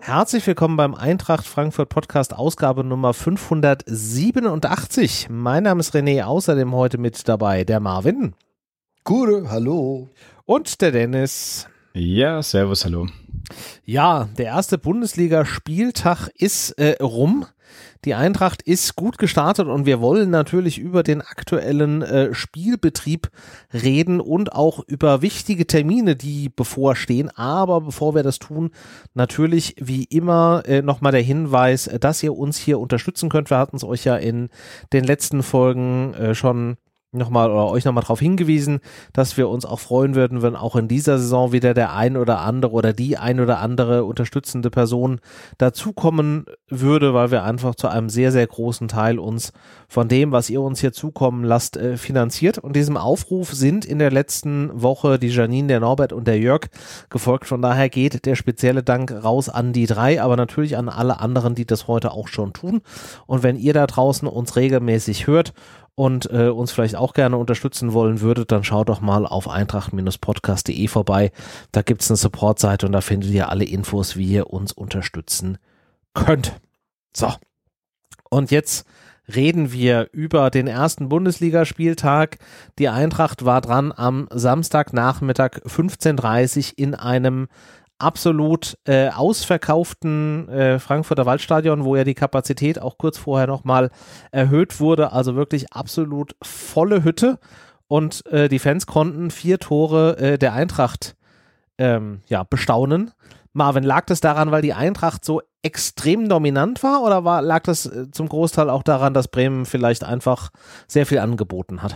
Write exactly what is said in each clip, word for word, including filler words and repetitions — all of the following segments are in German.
Herzlich willkommen beim Eintracht Frankfurt Podcast, Ausgabe Nummer fünfhundertsiebenundachtzig. Mein Name ist René, außerdem heute mit dabei der Marvin. Gute, hallo. Und der Dennis. Ja, servus, hallo. Ja, der erste Bundesliga-Spieltag ist äh, rum. Die Eintracht ist gut gestartet und wir wollen natürlich über den aktuellen äh, Spielbetrieb reden und auch über wichtige Termine, die bevorstehen. Aber bevor wir das tun, natürlich wie immer äh, nochmal der Hinweis, dass ihr uns hier unterstützen könnt. Wir hatten es euch ja in den letzten Folgen äh, schon nochmal oder euch nochmal darauf hingewiesen, dass wir uns auch freuen würden, wenn auch in dieser Saison wieder der ein oder andere oder die ein oder andere unterstützende Person dazukommen würde, weil wir einfach zu einem sehr, sehr großen Teil uns von dem, was ihr uns hier zukommen lasst, äh, finanziert. Und diesem Aufruf sind in der letzten Woche die Janine, der Norbert und der Jörg gefolgt. Von daher geht der spezielle Dank raus an die drei, aber natürlich an alle anderen, die das heute auch schon tun. Und wenn ihr da draußen uns regelmäßig hört und äh, uns vielleicht auch gerne unterstützen wollen würdet, dann schaut doch mal auf eintracht Podcast punkt de vorbei. Da gibt's eine Supportseite und da findet ihr alle Infos, wie ihr uns unterstützen könnt. So, und jetzt reden wir über den ersten Bundesligaspieltag. Die Eintracht war dran am Samstagnachmittag fünfzehn Uhr dreißig in einem absolut äh, ausverkauften äh, Frankfurter Waldstadion, wo ja die Kapazität auch kurz vorher nochmal erhöht wurde, also wirklich absolut volle Hütte und äh, die Fans konnten vier Tore äh, der Eintracht ähm, ja, bestaunen. Marvin, lag das daran, weil die Eintracht so extrem dominant war oder war, lag das äh, zum Großteil auch daran, dass Bremen vielleicht einfach sehr viel angeboten hat?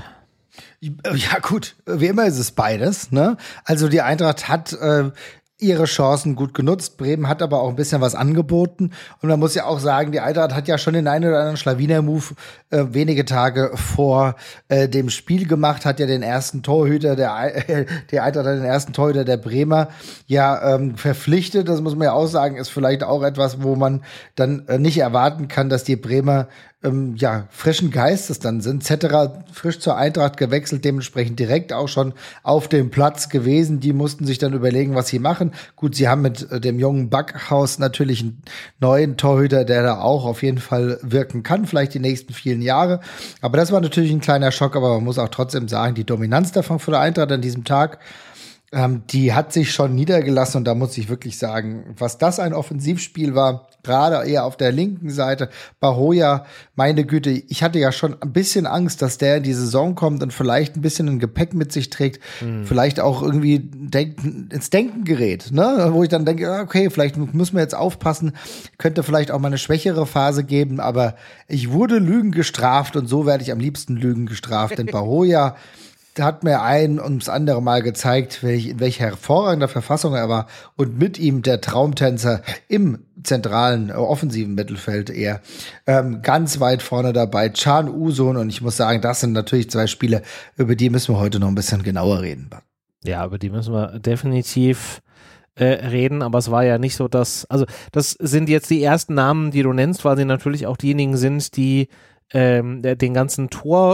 Ja gut, wie immer ist es beides, ne? Also die Eintracht hat äh, ihre Chancen gut genutzt. Bremen hat aber auch ein bisschen was angeboten. Und man muss ja auch sagen, die Eintracht hat ja schon den einen oder anderen Schlawiner-Move äh, wenige Tage vor äh, dem Spiel gemacht, hat ja den ersten Torhüter, der, äh, die Eintracht hat den ersten Torhüter der Bremer ja ähm, verpflichtet. Das muss man ja auch sagen, ist vielleicht auch etwas, wo man dann äh, nicht erwarten kann, dass die Bremer ähm, ja frischen Geistes dann sind. Zetterer frisch zur Eintracht gewechselt, dementsprechend direkt auch schon auf dem Platz gewesen. Die mussten sich dann überlegen, was sie machen. Gut, sie haben mit äh, dem jungen Backhaus natürlich einen neuen Torhüter, der da auch auf jeden Fall wirken kann, vielleicht die nächsten vielen Jahre. Aber das war natürlich ein kleiner Schock, aber man muss auch trotzdem sagen, die Dominanz davon von der Eintracht an diesem Tag, ähm, die hat sich schon niedergelassen und da muss ich wirklich sagen, was das ein Offensivspiel war, gerade eher auf der linken Seite. Bahoja, meine Güte, ich hatte ja schon ein bisschen Angst, dass der in die Saison kommt und vielleicht ein bisschen ein Gepäck mit sich trägt, mhm. vielleicht auch irgendwie denken, ins Denken gerät, ne? Wo ich dann denke, okay, vielleicht müssen wir jetzt aufpassen, könnte vielleicht auch mal eine schwächere Phase geben, aber ich wurde Lügen gestraft und so werde ich am liebsten Lügen gestraft, denn Bahoja hat mir ein und das andere Mal gezeigt, welch, in welcher hervorragender Verfassung er war und mit ihm der Traumtänzer im zentralen, äh, offensiven Mittelfeld eher ähm, ganz weit vorne dabei, Can Uzun, und ich muss sagen, das sind natürlich zwei Spiele, über die müssen wir heute noch ein bisschen genauer reden. Ja, über die müssen wir definitiv äh, reden, aber es war ja nicht so, dass, also das sind jetzt die ersten Namen, die du nennst, weil sie natürlich auch diejenigen sind, die Ähm, den ganzen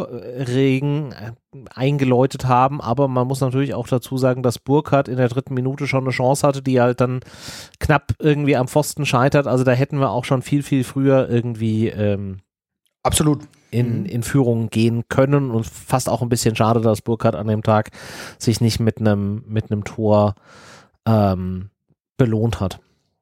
Torregen eingeläutet haben, aber man muss natürlich auch dazu sagen, dass Burkhardt in der dritten Minute schon eine Chance hatte, die halt dann knapp irgendwie am Pfosten scheitert, also da hätten wir auch schon viel, viel früher irgendwie ähm, absolut in, in Führung gehen können und fast auch ein bisschen schade, dass Burkhardt an dem Tag sich nicht mit einem mit einem Tor ähm, belohnt hat.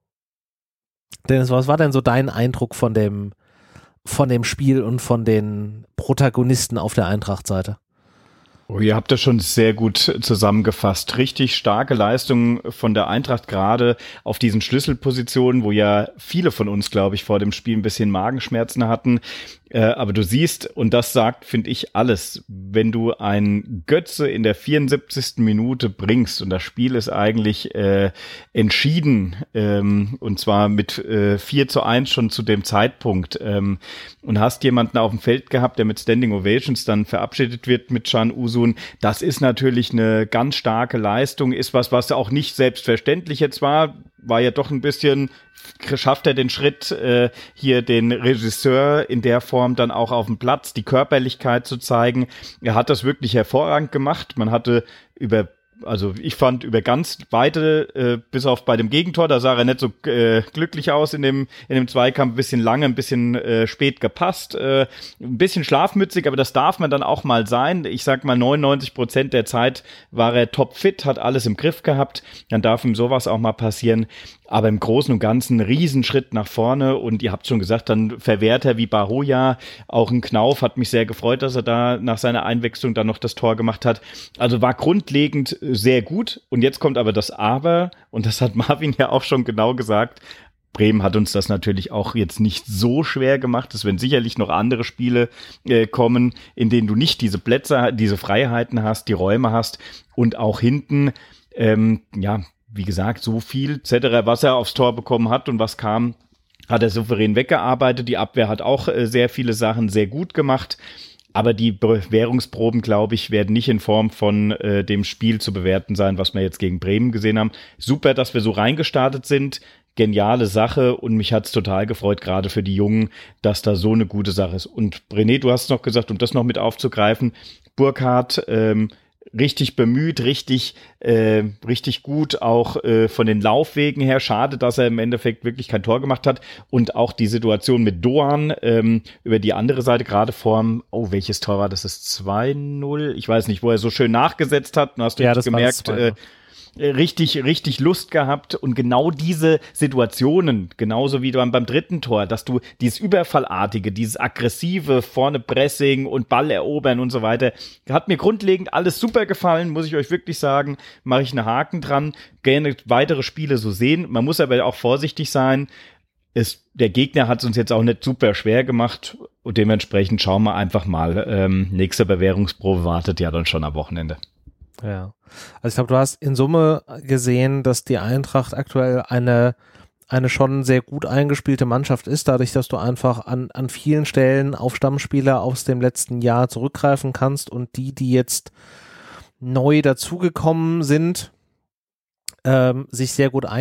Dennis, was war denn so dein Eindruck von dem von dem Spiel und von den Protagonisten auf der Eintracht-Seite? Oh, ihr habt das schon sehr gut zusammengefasst. Richtig starke Leistung von der Eintracht, gerade auf diesen Schlüsselpositionen, wo ja viele von uns, glaube ich, vor dem Spiel ein bisschen Magenschmerzen hatten. Äh, aber du siehst, und das sagt, finde ich, alles, wenn du einen Götze in der vierundsiebzigsten Minute bringst und das Spiel ist eigentlich äh, entschieden, ähm, und zwar mit äh, vier zu eins schon zu dem Zeitpunkt, ähm, und hast jemanden auf dem Feld gehabt, der mit Standing Ovations dann verabschiedet wird mit Can Uzun, das ist natürlich eine ganz starke Leistung, ist was, was auch nicht selbstverständlich jetzt war, war ja doch ein bisschen, schafft er den Schritt, äh, hier den Regisseur in der Form dann auch auf dem Platz, die Körperlichkeit zu zeigen. Er hat das wirklich hervorragend gemacht. Man hatte über Also ich fand über ganz weite, äh, bis auf bei dem Gegentor, da sah er nicht so äh, glücklich aus in dem in dem Zweikampf, ein bisschen lange, ein bisschen äh, spät gepasst, äh, ein bisschen schlafmützig, aber das darf man dann auch mal sein. Ich sag mal, neunundneunzig Prozent der Zeit war er topfit, hat alles im Griff gehabt, dann darf ihm sowas auch mal passieren. Aber im Großen und Ganzen ein Riesenschritt nach vorne und ihr habt schon gesagt, dann Verwerter wie Bahoja, auch ein Knauf, hat mich sehr gefreut, dass er da nach seiner Einwechslung dann noch das Tor gemacht hat. Also war grundlegend sehr gut und jetzt kommt aber das Aber und das hat Marvin ja auch schon genau gesagt. Bremen hat uns das natürlich auch jetzt nicht so schwer gemacht. Es werden sicherlich noch andere Spiele äh, kommen, in denen du nicht diese Plätze, diese Freiheiten hast, die Räume hast und auch hinten, ähm, ja, wie gesagt, so viel Zetterer, was er aufs Tor bekommen hat und was kam, hat er souverän weggearbeitet. Die Abwehr hat auch äh, sehr viele Sachen sehr gut gemacht. Aber die Bewährungsproben, glaube ich, werden nicht in Form von äh, dem Spiel zu bewerten sein, was wir jetzt gegen Bremen gesehen haben. Super, dass wir so reingestartet sind. Geniale Sache und mich hat's total gefreut, gerade für die Jungen, dass da so eine gute Sache ist. Und René, du hast noch gesagt, um das noch mit aufzugreifen, Burkhardt, ähm, richtig bemüht, richtig äh, richtig gut, auch äh, von den Laufwegen her. Schade, dass er im Endeffekt wirklich kein Tor gemacht hat. Und auch die Situation mit Doan ähm, über die andere Seite, gerade vorm, oh, welches Tor war das? Das ist zwei null. Ich weiß nicht, wo er so schön nachgesetzt hat. Und hast du ja, jetzt gemerkt, äh, richtig, richtig Lust gehabt und genau diese Situationen, genauso wie beim, beim dritten Tor, dass du dieses Überfallartige, dieses aggressive, vorne Pressing und Ball erobern und so weiter, hat mir grundlegend alles super gefallen, muss ich euch wirklich sagen, mache ich einen Haken dran, gerne weitere Spiele so sehen, man muss aber auch vorsichtig sein, es, der Gegner hat es uns jetzt auch nicht super schwer gemacht und dementsprechend schauen wir einfach mal, ähm, nächste Bewährungsprobe wartet ja dann schon am Wochenende. Ja, also ich glaube, du hast in Summe gesehen, dass die Eintracht aktuell eine eine schon sehr gut eingespielte Mannschaft ist, dadurch, dass du einfach an an vielen Stellen auf Stammspieler aus dem letzten Jahr zurückgreifen kannst und die, die jetzt neu dazugekommen sind, ähm, sich sehr gut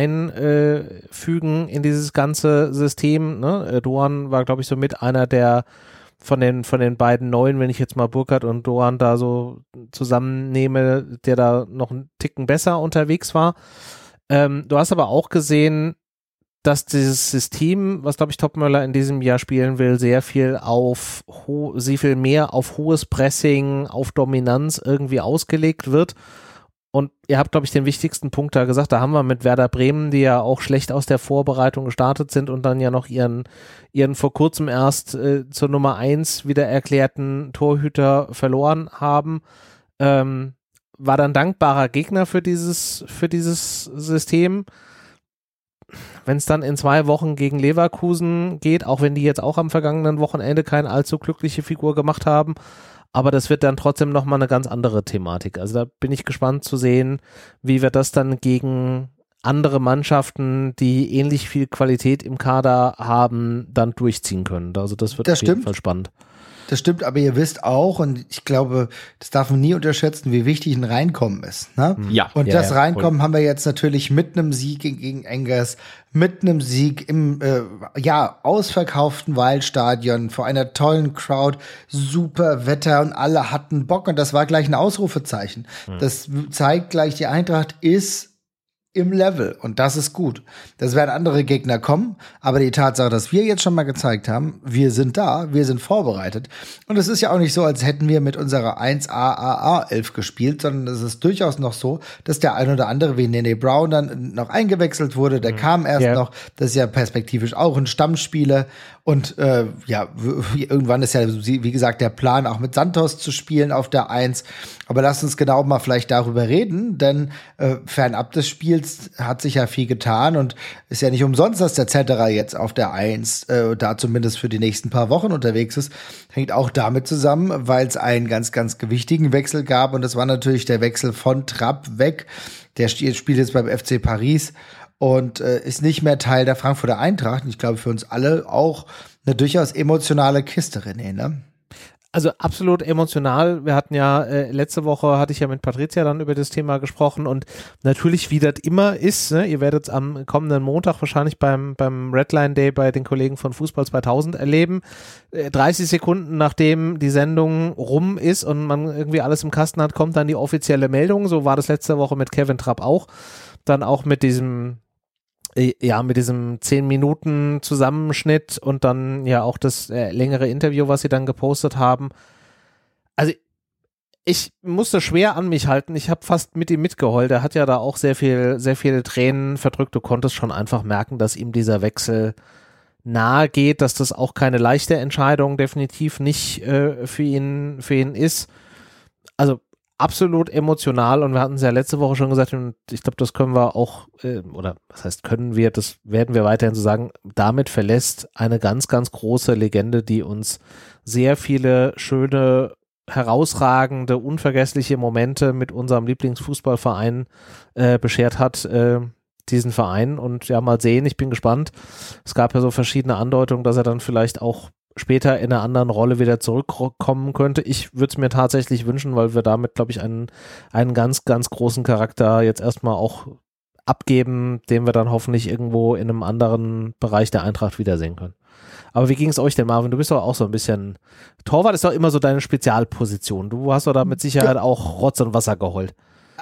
einfügen in dieses ganze System. Ne? Doan war, glaube ich, so mit einer der von den von den beiden Neuen, wenn ich jetzt mal Burkhardt und Doan da so zusammennehme, der da noch einen Ticken besser unterwegs war. Ähm, du hast aber auch gesehen, dass dieses System, was, glaube ich, Topmöller in diesem Jahr spielen will, sehr viel auf, ho- sehr viel mehr auf hohes Pressing, auf Dominanz irgendwie ausgelegt wird. Und ihr habt, glaube ich, den wichtigsten Punkt da gesagt, da haben wir mit Werder Bremen, die ja auch schlecht aus der Vorbereitung gestartet sind und dann ja noch ihren, ihren vor kurzem erst äh, zur Nummer eins wieder erklärten Torhüter verloren haben, ähm, war dann dankbarer Gegner für dieses, für dieses System. Wenn es dann in zwei Wochen gegen Leverkusen geht, auch wenn die jetzt auch am vergangenen Wochenende keine allzu glückliche Figur gemacht haben, aber das wird dann trotzdem nochmal eine ganz andere Thematik. Also da bin ich gespannt zu sehen, wie wir das dann gegen andere Mannschaften, die ähnlich viel Qualität im Kader haben, dann durchziehen können. Also das wird das auf jeden stimmt. Fall spannend. Das stimmt, aber ihr wisst auch, und ich glaube, das darf man nie unterschätzen, wie wichtig ein Reinkommen ist. Ne? Ja. Und ja, das ja, Reinkommen voll. haben wir jetzt natürlich mit einem Sieg gegen Engers, mit einem Sieg im äh, ja ausverkauften Waldstadion vor einer tollen Crowd, super Wetter und alle hatten Bock und das war gleich ein Ausrufezeichen. Mhm. Das zeigt gleich, die Eintracht ist im Level und das ist gut. Das werden andere Gegner kommen, aber die Tatsache, dass wir jetzt schon mal gezeigt haben, wir sind da, wir sind vorbereitet und es ist ja auch nicht so, als hätten wir mit unserer eins A A A elf gespielt, sondern es ist durchaus noch so, dass der ein oder andere wie Nene Brown dann noch eingewechselt wurde, der mhm. kam erst ja. noch, das ist ja perspektivisch auch ein Stammspieler und äh, ja, w- irgendwann ist ja, wie gesagt, der Plan auch mit Santos zu spielen auf der eins, aber lasst uns genau mal vielleicht darüber reden, denn äh, fernab des Spiels hat sich ja viel getan und ist ja nicht umsonst, dass der Zetterer jetzt auf der eins äh, da zumindest für die nächsten paar Wochen unterwegs ist. Hängt auch damit zusammen, weil es einen ganz, ganz gewichtigen Wechsel gab und das war natürlich der Wechsel von Trapp weg. Der spielt jetzt beim F C Paris und äh, ist nicht mehr Teil der Frankfurter Eintracht. Und ich glaube, für uns alle auch eine durchaus emotionale Kiste, René, ne? Also absolut emotional. Wir hatten ja, äh, letzte Woche hatte ich ja mit Patricia dann über das Thema gesprochen und natürlich, wie das immer ist, ne, ihr werdet es am kommenden Montag wahrscheinlich beim, beim Redline Day bei den Kollegen von Fußball zweitausend erleben. Äh, dreißig Sekunden nachdem die Sendung rum ist und man irgendwie alles im Kasten hat, kommt dann die offizielle Meldung. So war das letzte Woche mit Kevin Trapp auch. Dann auch mit diesem Ja, mit diesem zehn Minuten Zusammenschnitt und dann ja auch das äh, längere Interview, was sie dann gepostet haben. Also ich musste schwer an mich halten. Ich habe fast mit ihm mitgeheult. Er hat ja da auch sehr viel, sehr viele Tränen verdrückt. Du konntest schon einfach merken, dass ihm dieser Wechsel nahe geht, dass das auch keine leichte Entscheidung definitiv nicht äh, für ihn, für ihn ist. Also absolut emotional und wir hatten es ja letzte Woche schon gesagt und ich glaube, das können wir auch, äh, oder was heißt können wir, das werden wir weiterhin so sagen, damit verlässt eine ganz, ganz große Legende, die uns sehr viele schöne, herausragende, unvergessliche Momente mit unserem Lieblingsfußballverein äh, beschert hat, äh, diesen Verein und ja, mal sehen, ich bin gespannt. Es gab ja so verschiedene Andeutungen, dass er dann vielleicht auch später in einer anderen Rolle wieder zurückkommen könnte. Ich würde es mir tatsächlich wünschen, weil wir damit, glaube ich, einen, einen ganz, ganz großen Charakter jetzt erstmal auch abgeben, den wir dann hoffentlich irgendwo in einem anderen Bereich der Eintracht wiedersehen können. Aber wie ging es euch denn, Marvin? Du bist doch auch so ein bisschen, Torwart ist doch immer so deine Spezialposition. Du hast doch da mit Sicherheit auch Rotz und Wasser geheult.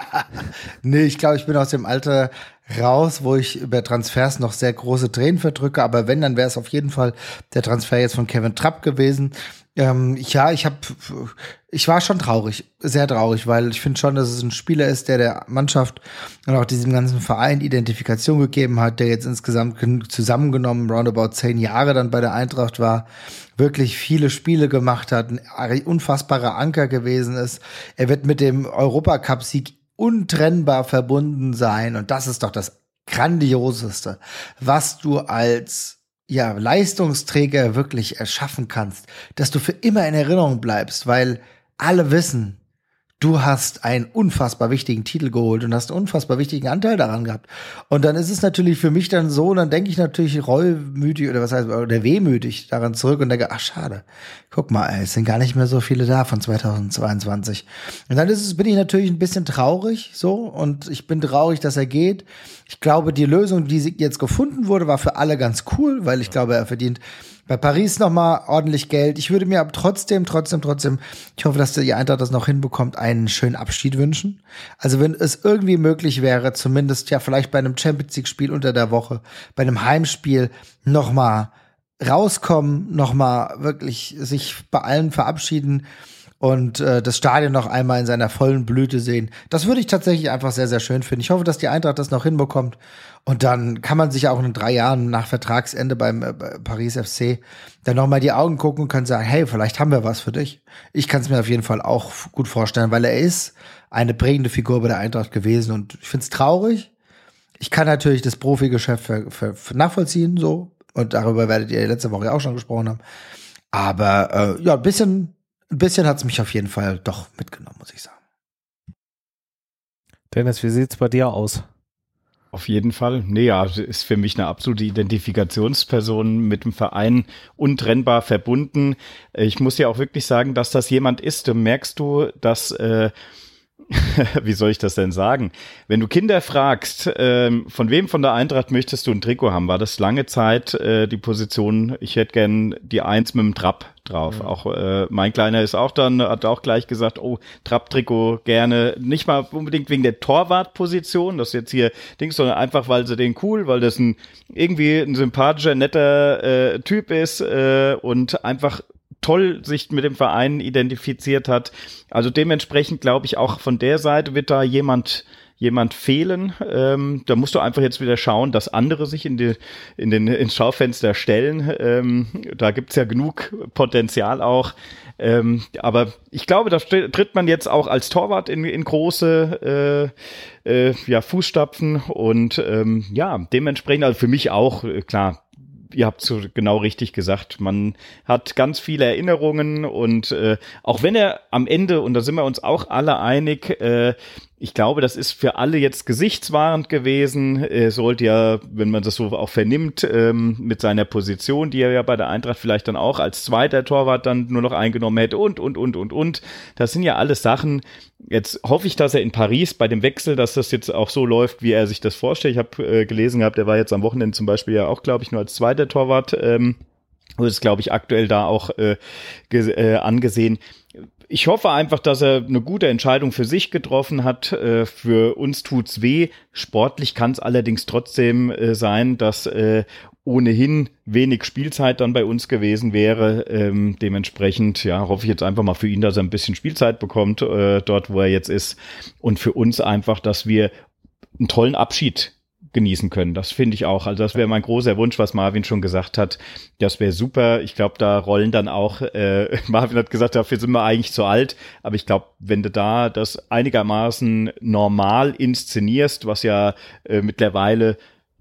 Nee, ich glaube, ich bin aus dem Alter raus, wo ich über Transfers noch sehr große Tränen verdrücke, aber wenn, dann wäre es auf jeden Fall der Transfer jetzt von Kevin Trapp gewesen. Ähm, ja, ich habe, ich war schon traurig, sehr traurig, weil ich finde schon, dass es ein Spieler ist, der der Mannschaft und auch diesem ganzen Verein Identifikation gegeben hat, der jetzt insgesamt zusammengenommen roundabout zehn Jahre dann bei der Eintracht war, wirklich viele Spiele gemacht hat, ein unfassbarer Anker gewesen ist. Er wird mit dem Europacup-Sieg untrennbar verbunden sein und das ist doch das Grandioseste, was du als ja, Leistungsträger wirklich erschaffen kannst, dass du für immer in Erinnerung bleibst, weil alle wissen, du hast einen unfassbar wichtigen Titel geholt und hast einen unfassbar wichtigen Anteil daran gehabt. Und dann ist es natürlich für mich dann so, und dann denke ich natürlich reumütig oder was heißt, oder wehmütig daran zurück und denke, ach schade, guck mal, ey, es sind gar nicht mehr so viele da von zweitausendzweiundzwanzig. Und dann ist es, bin ich natürlich ein bisschen traurig, so, und ich bin traurig, dass er geht. Ich glaube, die Lösung, die jetzt gefunden wurde, war für alle ganz cool, weil ich glaube, er verdient bei Paris nochmal ordentlich Geld. Ich würde mir aber trotzdem, trotzdem, trotzdem, ich hoffe, dass die Eintracht das noch hinbekommt, einen schönen Abschied wünschen. Also wenn es irgendwie möglich wäre, zumindest ja vielleicht bei einem Champions-League-Spiel unter der Woche, bei einem Heimspiel nochmal rauskommen, nochmal wirklich sich bei allen verabschieden und äh, das Stadion noch einmal in seiner vollen Blüte sehen. Das würde ich tatsächlich einfach sehr, sehr schön finden. Ich hoffe, dass die Eintracht das noch hinbekommt. Und dann kann man sich auch in drei Jahren nach Vertragsende beim äh, Paris F C dann noch mal die Augen gucken und kann sagen, hey, vielleicht haben wir was für dich. Ich kann es mir auf jeden Fall auch gut vorstellen, weil er ist eine prägende Figur bei der Eintracht gewesen. Und ich finde es traurig. Ich kann natürlich das Profigeschäft für, für, für nachvollziehen, so. Und darüber werdet ihr letzte Woche auch schon gesprochen haben. Aber äh, ja, ein bisschen Ein bisschen hat es mich auf jeden Fall doch mitgenommen, muss ich sagen. Dennis, wie sieht's bei dir aus? Auf jeden Fall. Nee, ja, ist für mich eine absolute Identifikationsperson mit dem Verein untrennbar verbunden. Ich muss ja auch wirklich sagen, dass das jemand ist, da merkst du, dass äh, wie soll ich das denn sagen? Wenn du Kinder fragst, ähm, von wem von der Eintracht möchtest du ein Trikot haben, war das lange Zeit äh, die Position, ich hätte gern die Eins mit dem Trapp drauf. Mhm. Auch äh, mein Kleiner ist auch dann, hat auch gleich gesagt, oh, Trapp-Trikot gerne, nicht mal unbedingt wegen der Torwartposition, das jetzt hier Dings, sondern einfach, weil sie den cool, weil das ein irgendwie ein sympathischer, netter äh, Typ ist äh, und einfach toll sich mit dem Verein identifiziert hat. Also dementsprechend glaube ich auch von der Seite wird da jemand jemand fehlen. Ähm, da musst du einfach jetzt wieder schauen, dass andere sich in die in den ins Schaufenster stellen. Ähm, da gibt's ja genug Potenzial auch. Ähm, aber ich glaube, da tritt man jetzt auch als Torwart in, in große äh, äh, ja, Fußstapfen und ähm, ja, dementsprechend also für mich auch äh, klar. Ihr habt so genau richtig gesagt, man hat ganz viele Erinnerungen und äh, auch wenn er am Ende, und da sind wir uns auch alle einig, äh, Ich glaube, das ist für alle jetzt gesichtswahrend gewesen. Er sollte ja, wenn man das so auch vernimmt, ähm, mit seiner Position, die er ja bei der Eintracht vielleicht dann auch als zweiter Torwart dann nur noch eingenommen hätte und, und, und, und, und. Das sind ja alles Sachen. Jetzt hoffe ich, dass er in Paris bei dem Wechsel, dass das jetzt auch so läuft, wie er sich das vorstellt. Ich habe äh, gelesen gehabt, er war jetzt am Wochenende zum Beispiel ja auch, glaube ich, nur als zweiter Torwart. Ähm, und ist, glaube ich, aktuell da auch äh, ge- äh, angesehen. Ich hoffe einfach, dass er eine gute Entscheidung für sich getroffen hat. Für uns tut's weh. Sportlich kann es allerdings trotzdem sein, dass ohnehin wenig Spielzeit dann bei uns gewesen wäre. Dementsprechend, ja, hoffe ich jetzt einfach mal für ihn, dass er ein bisschen Spielzeit bekommt, dort, wo er jetzt ist. Und für uns einfach, dass wir einen tollen Abschied genießen können. Das finde ich auch. Also das wäre mein großer Wunsch, was Marvin schon gesagt hat. Das wäre super. Ich glaube, da rollen dann auch, äh, Marvin hat gesagt, dafür sind wir eigentlich zu alt. Aber ich glaube, wenn du da das einigermaßen normal inszenierst, was ja äh, mittlerweile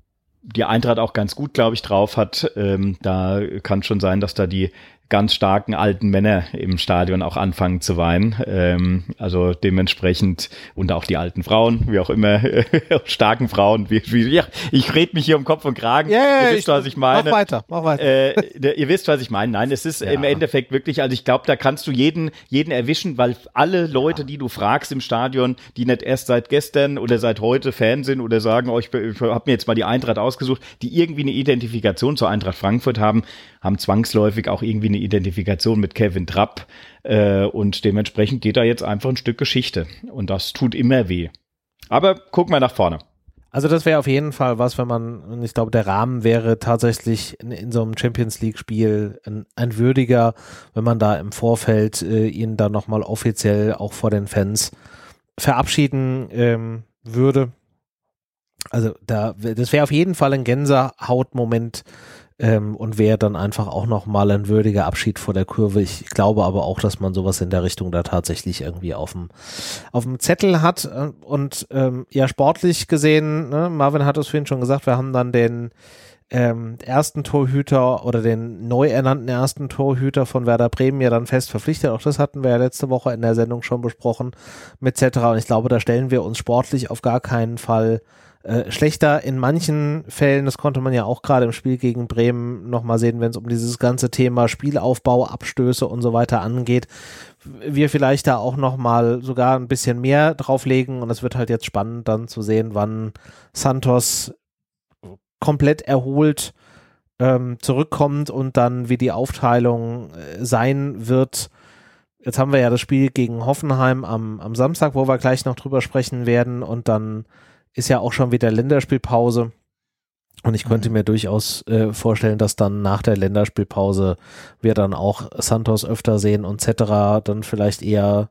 die Eintracht auch ganz gut, glaube ich, drauf hat, ähm, da kann schon sein, dass da die ganz starken alten Männer im Stadion auch anfangen zu weinen. Ähm, also dementsprechend, und auch die alten Frauen, wie auch immer, starken Frauen. Wie, wie, ja, ich rede mich hier um Kopf und Kragen. Ja, ja, ihr wisst, ich, was ich meine. Mach weiter, mach weiter. Äh, ihr wisst, was ich meine. Nein, es ist ja im Endeffekt wirklich, also ich glaube, da kannst du jeden jeden erwischen, weil alle Leute, die du fragst im Stadion, die nicht erst seit gestern oder seit heute Fan sind oder sagen, oh, ich, ich habe mir jetzt mal die Eintracht ausgesucht, die irgendwie eine Identifikation zur Eintracht Frankfurt haben, haben zwangsläufig auch irgendwie eine Identifikation mit Kevin Trapp äh, und dementsprechend geht da jetzt einfach ein Stück Geschichte und das tut immer weh. Aber gucken wir nach vorne. Also das wäre auf jeden Fall was, wenn man, und ich glaube, der Rahmen wäre tatsächlich in, in so einem Champions-League-Spiel ein, ein würdiger, wenn man da im Vorfeld äh, ihn dann nochmal offiziell auch vor den Fans verabschieden ähm, würde. Also da, das wäre auf jeden Fall ein Gänsehautmoment, Ähm, und wäre dann einfach auch nochmal ein würdiger Abschied vor der Kurve. Ich glaube aber auch, dass man sowas in der Richtung da tatsächlich irgendwie auf dem auf dem Zettel hat. Und ähm, ja, sportlich gesehen, ne, Marvin hat es vorhin schon gesagt, wir haben dann den ähm, ersten Torhüter oder den neu ernannten ersten Torhüter von Werder Bremen ja dann fest verpflichtet. Auch das hatten wir ja letzte Woche in der Sendung schon besprochen mit et cetera. Und ich glaube, da stellen wir uns sportlich auf gar keinen Fall Äh, schlechter in manchen Fällen, das konnte man ja auch gerade im Spiel gegen Bremen nochmal sehen, wenn es um dieses ganze Thema Spielaufbau, Abstöße und so weiter angeht, wir vielleicht da auch nochmal sogar ein bisschen mehr drauflegen und es wird halt jetzt spannend dann zu sehen, wann Santos komplett erholt ähm, zurückkommt und dann wie die Aufteilung äh, sein wird. Jetzt haben wir ja das Spiel gegen Hoffenheim am, am Samstag, wo wir gleich noch drüber sprechen werden und dann ist ja auch schon wieder Länderspielpause und ich könnte mir durchaus äh, vorstellen, dass dann nach der Länderspielpause wir dann auch Santos öfter sehen und et cetera. Dann vielleicht eher,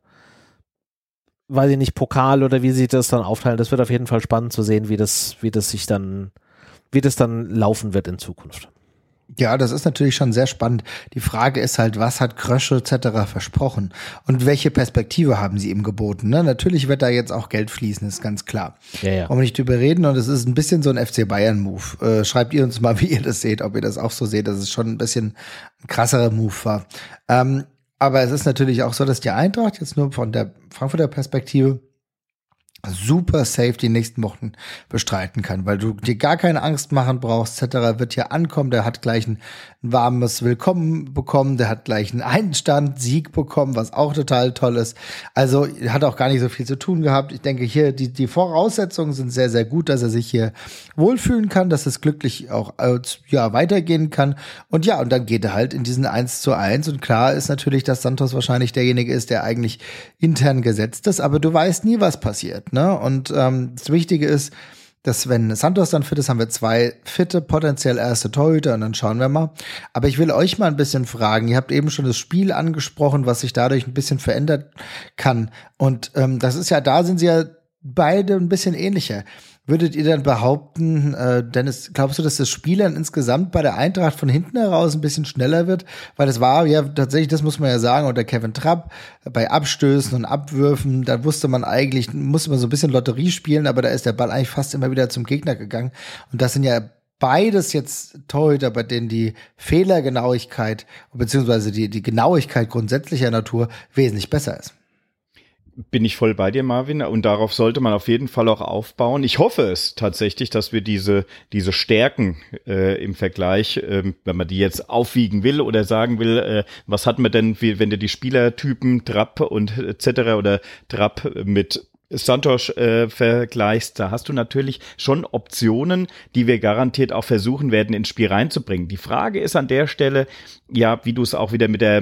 weiß ich nicht, Pokal oder wie sie das dann aufteilen. Das wird auf jeden Fall spannend zu sehen, wie das, wie das sich dann, wie das dann laufen wird in Zukunft. Ja, das ist natürlich schon sehr spannend. Die Frage ist halt, was hat Krösche et cetera versprochen und welche Perspektive haben sie ihm geboten? Ne? Natürlich wird da jetzt auch Geld fließen, ist ganz klar. Ja, ja. Wollen wir nicht drüber reden und es ist ein bisschen so ein F C Bayern-Move. Äh, schreibt ihr uns mal, wie ihr das seht, ob ihr das auch so seht, dass es schon ein bisschen ein krasserer Move war. Ähm, aber es ist natürlich auch so, dass die Eintracht jetzt nur von der Frankfurter Perspektive super safe die nächsten Wochen bestreiten kann, weil du dir gar keine Angst machen brauchst, et cetera. Wird hier ankommen, der hat gleich ein, ein warmes Willkommen bekommen, der hat gleich einen Einstand, Sieg bekommen, was auch total toll ist. Also hat auch gar nicht so viel zu tun gehabt. Ich denke hier, die, die Voraussetzungen sind sehr, sehr gut, dass er sich hier wohlfühlen kann, dass es glücklich auch äh, ja, weitergehen kann. Und ja, und dann geht er halt in diesen eins zu eins und klar ist natürlich, dass Santos wahrscheinlich derjenige ist, der eigentlich intern gesetzt ist, aber du weißt nie, was passiert. Ne? Und ähm, das Wichtige ist, dass wenn Santos dann fit ist, haben wir zwei fitte, potenziell erste Torhüter und dann schauen wir mal. Aber ich will euch mal ein bisschen fragen, ihr habt eben schon das Spiel angesprochen, was sich dadurch ein bisschen verändern kann. Und ähm, das ist ja, da sind sie ja beide ein bisschen ähnlicher. Würdet ihr dann behaupten, äh, Dennis, glaubst du, dass das Spiel dann insgesamt bei der Eintracht von hinten heraus ein bisschen schneller wird? Weil das war ja tatsächlich, das muss man ja sagen, unter Kevin Trapp, bei Abstößen und Abwürfen, da wusste man eigentlich, musste man so ein bisschen Lotterie spielen, aber da ist der Ball eigentlich fast immer wieder zum Gegner gegangen. Und das sind ja beides jetzt Torhüter, bei denen die Fehlergenauigkeit, beziehungsweise die, die Genauigkeit grundsätzlicher Natur wesentlich besser ist. Bin ich voll bei dir, Marvin, und darauf sollte man auf jeden Fall auch aufbauen. Ich hoffe es tatsächlich, dass wir diese diese Stärken äh, im Vergleich, äh, wenn man die jetzt aufwiegen will oder sagen will, äh, was hat man denn, wie, wenn du die Spielertypen Trapp und et cetera oder Trapp mit Santos äh, vergleichst, da hast du natürlich schon Optionen, die wir garantiert auch versuchen werden, ins Spiel reinzubringen. Die Frage ist an der Stelle, ja, wie du es auch wieder mit der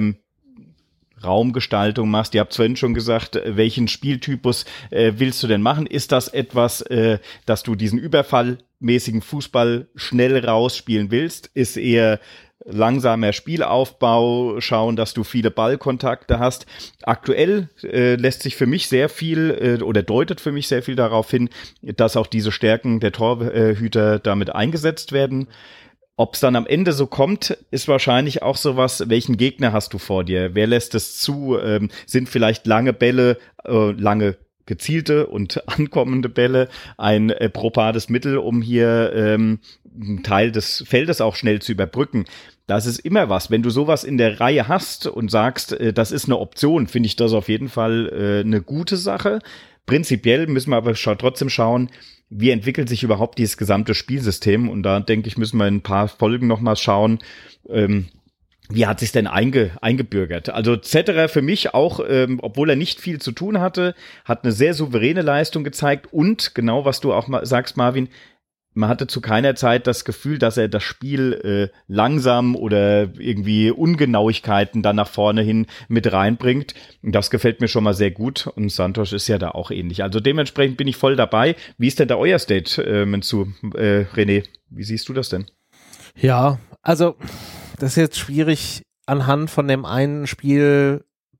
Raumgestaltung machst. Ihr habt vorhin schon gesagt, welchen Spieltypus äh, willst du denn machen? Ist das etwas, äh, dass du diesen überfallmäßigen Fußball schnell rausspielen willst? Ist eher langsamer Spielaufbau, schauen, dass du viele Ballkontakte hast. Aktuell äh, lässt sich für mich sehr viel äh, oder deutet für mich sehr viel darauf hin, dass auch diese Stärken der Torhüter damit eingesetzt werden. Ob es dann am Ende so kommt, ist wahrscheinlich auch sowas, welchen Gegner hast du vor dir? Wer lässt es zu? Ähm, sind vielleicht lange Bälle, äh, lange gezielte und ankommende Bälle ein äh, probades Mittel, um hier ähm, einen Teil des Feldes auch schnell zu überbrücken? Das ist immer was. Wenn du sowas in der Reihe hast und sagst, äh, das ist eine Option, finde ich das auf jeden Fall äh, eine gute Sache. Prinzipiell müssen wir aber scha- trotzdem schauen, wie entwickelt sich überhaupt dieses gesamte Spielsystem? Und da, denke ich, müssen wir in ein paar Folgen noch mal schauen, ähm, wie hat sich denn einge, eingebürgert? Also Zetterer für mich auch, ähm, obwohl er nicht viel zu tun hatte, hat eine sehr souveräne Leistung gezeigt. Und genau, was du auch mal sagst, Marvin, man hatte zu keiner Zeit das Gefühl, dass er das Spiel äh, langsam oder irgendwie Ungenauigkeiten dann nach vorne hin mit reinbringt. Und das gefällt mir schon mal sehr gut. Und Santos ist ja da auch ähnlich. Also dementsprechend bin ich voll dabei. Wie ist denn da euer Statement zu, äh, René? Wie siehst du das denn? Ja, also das ist jetzt schwierig, anhand von dem einen Spiel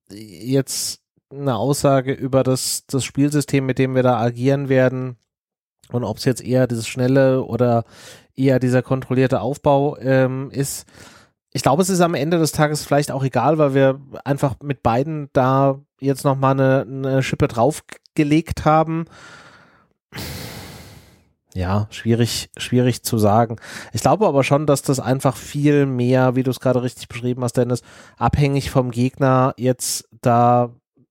jetzt eine Aussage über das, das Spielsystem, mit dem wir da agieren werden, und ob es jetzt eher dieses schnelle oder eher dieser kontrollierte Aufbau ähm, ist. Ich glaube, es ist am Ende des Tages vielleicht auch egal, weil wir einfach mit beiden da jetzt nochmal eine, eine Schippe draufgelegt haben. Ja, schwierig, schwierig zu sagen. Ich glaube aber schon, dass das einfach viel mehr, wie du es gerade richtig beschrieben hast, Dennis, abhängig vom Gegner jetzt da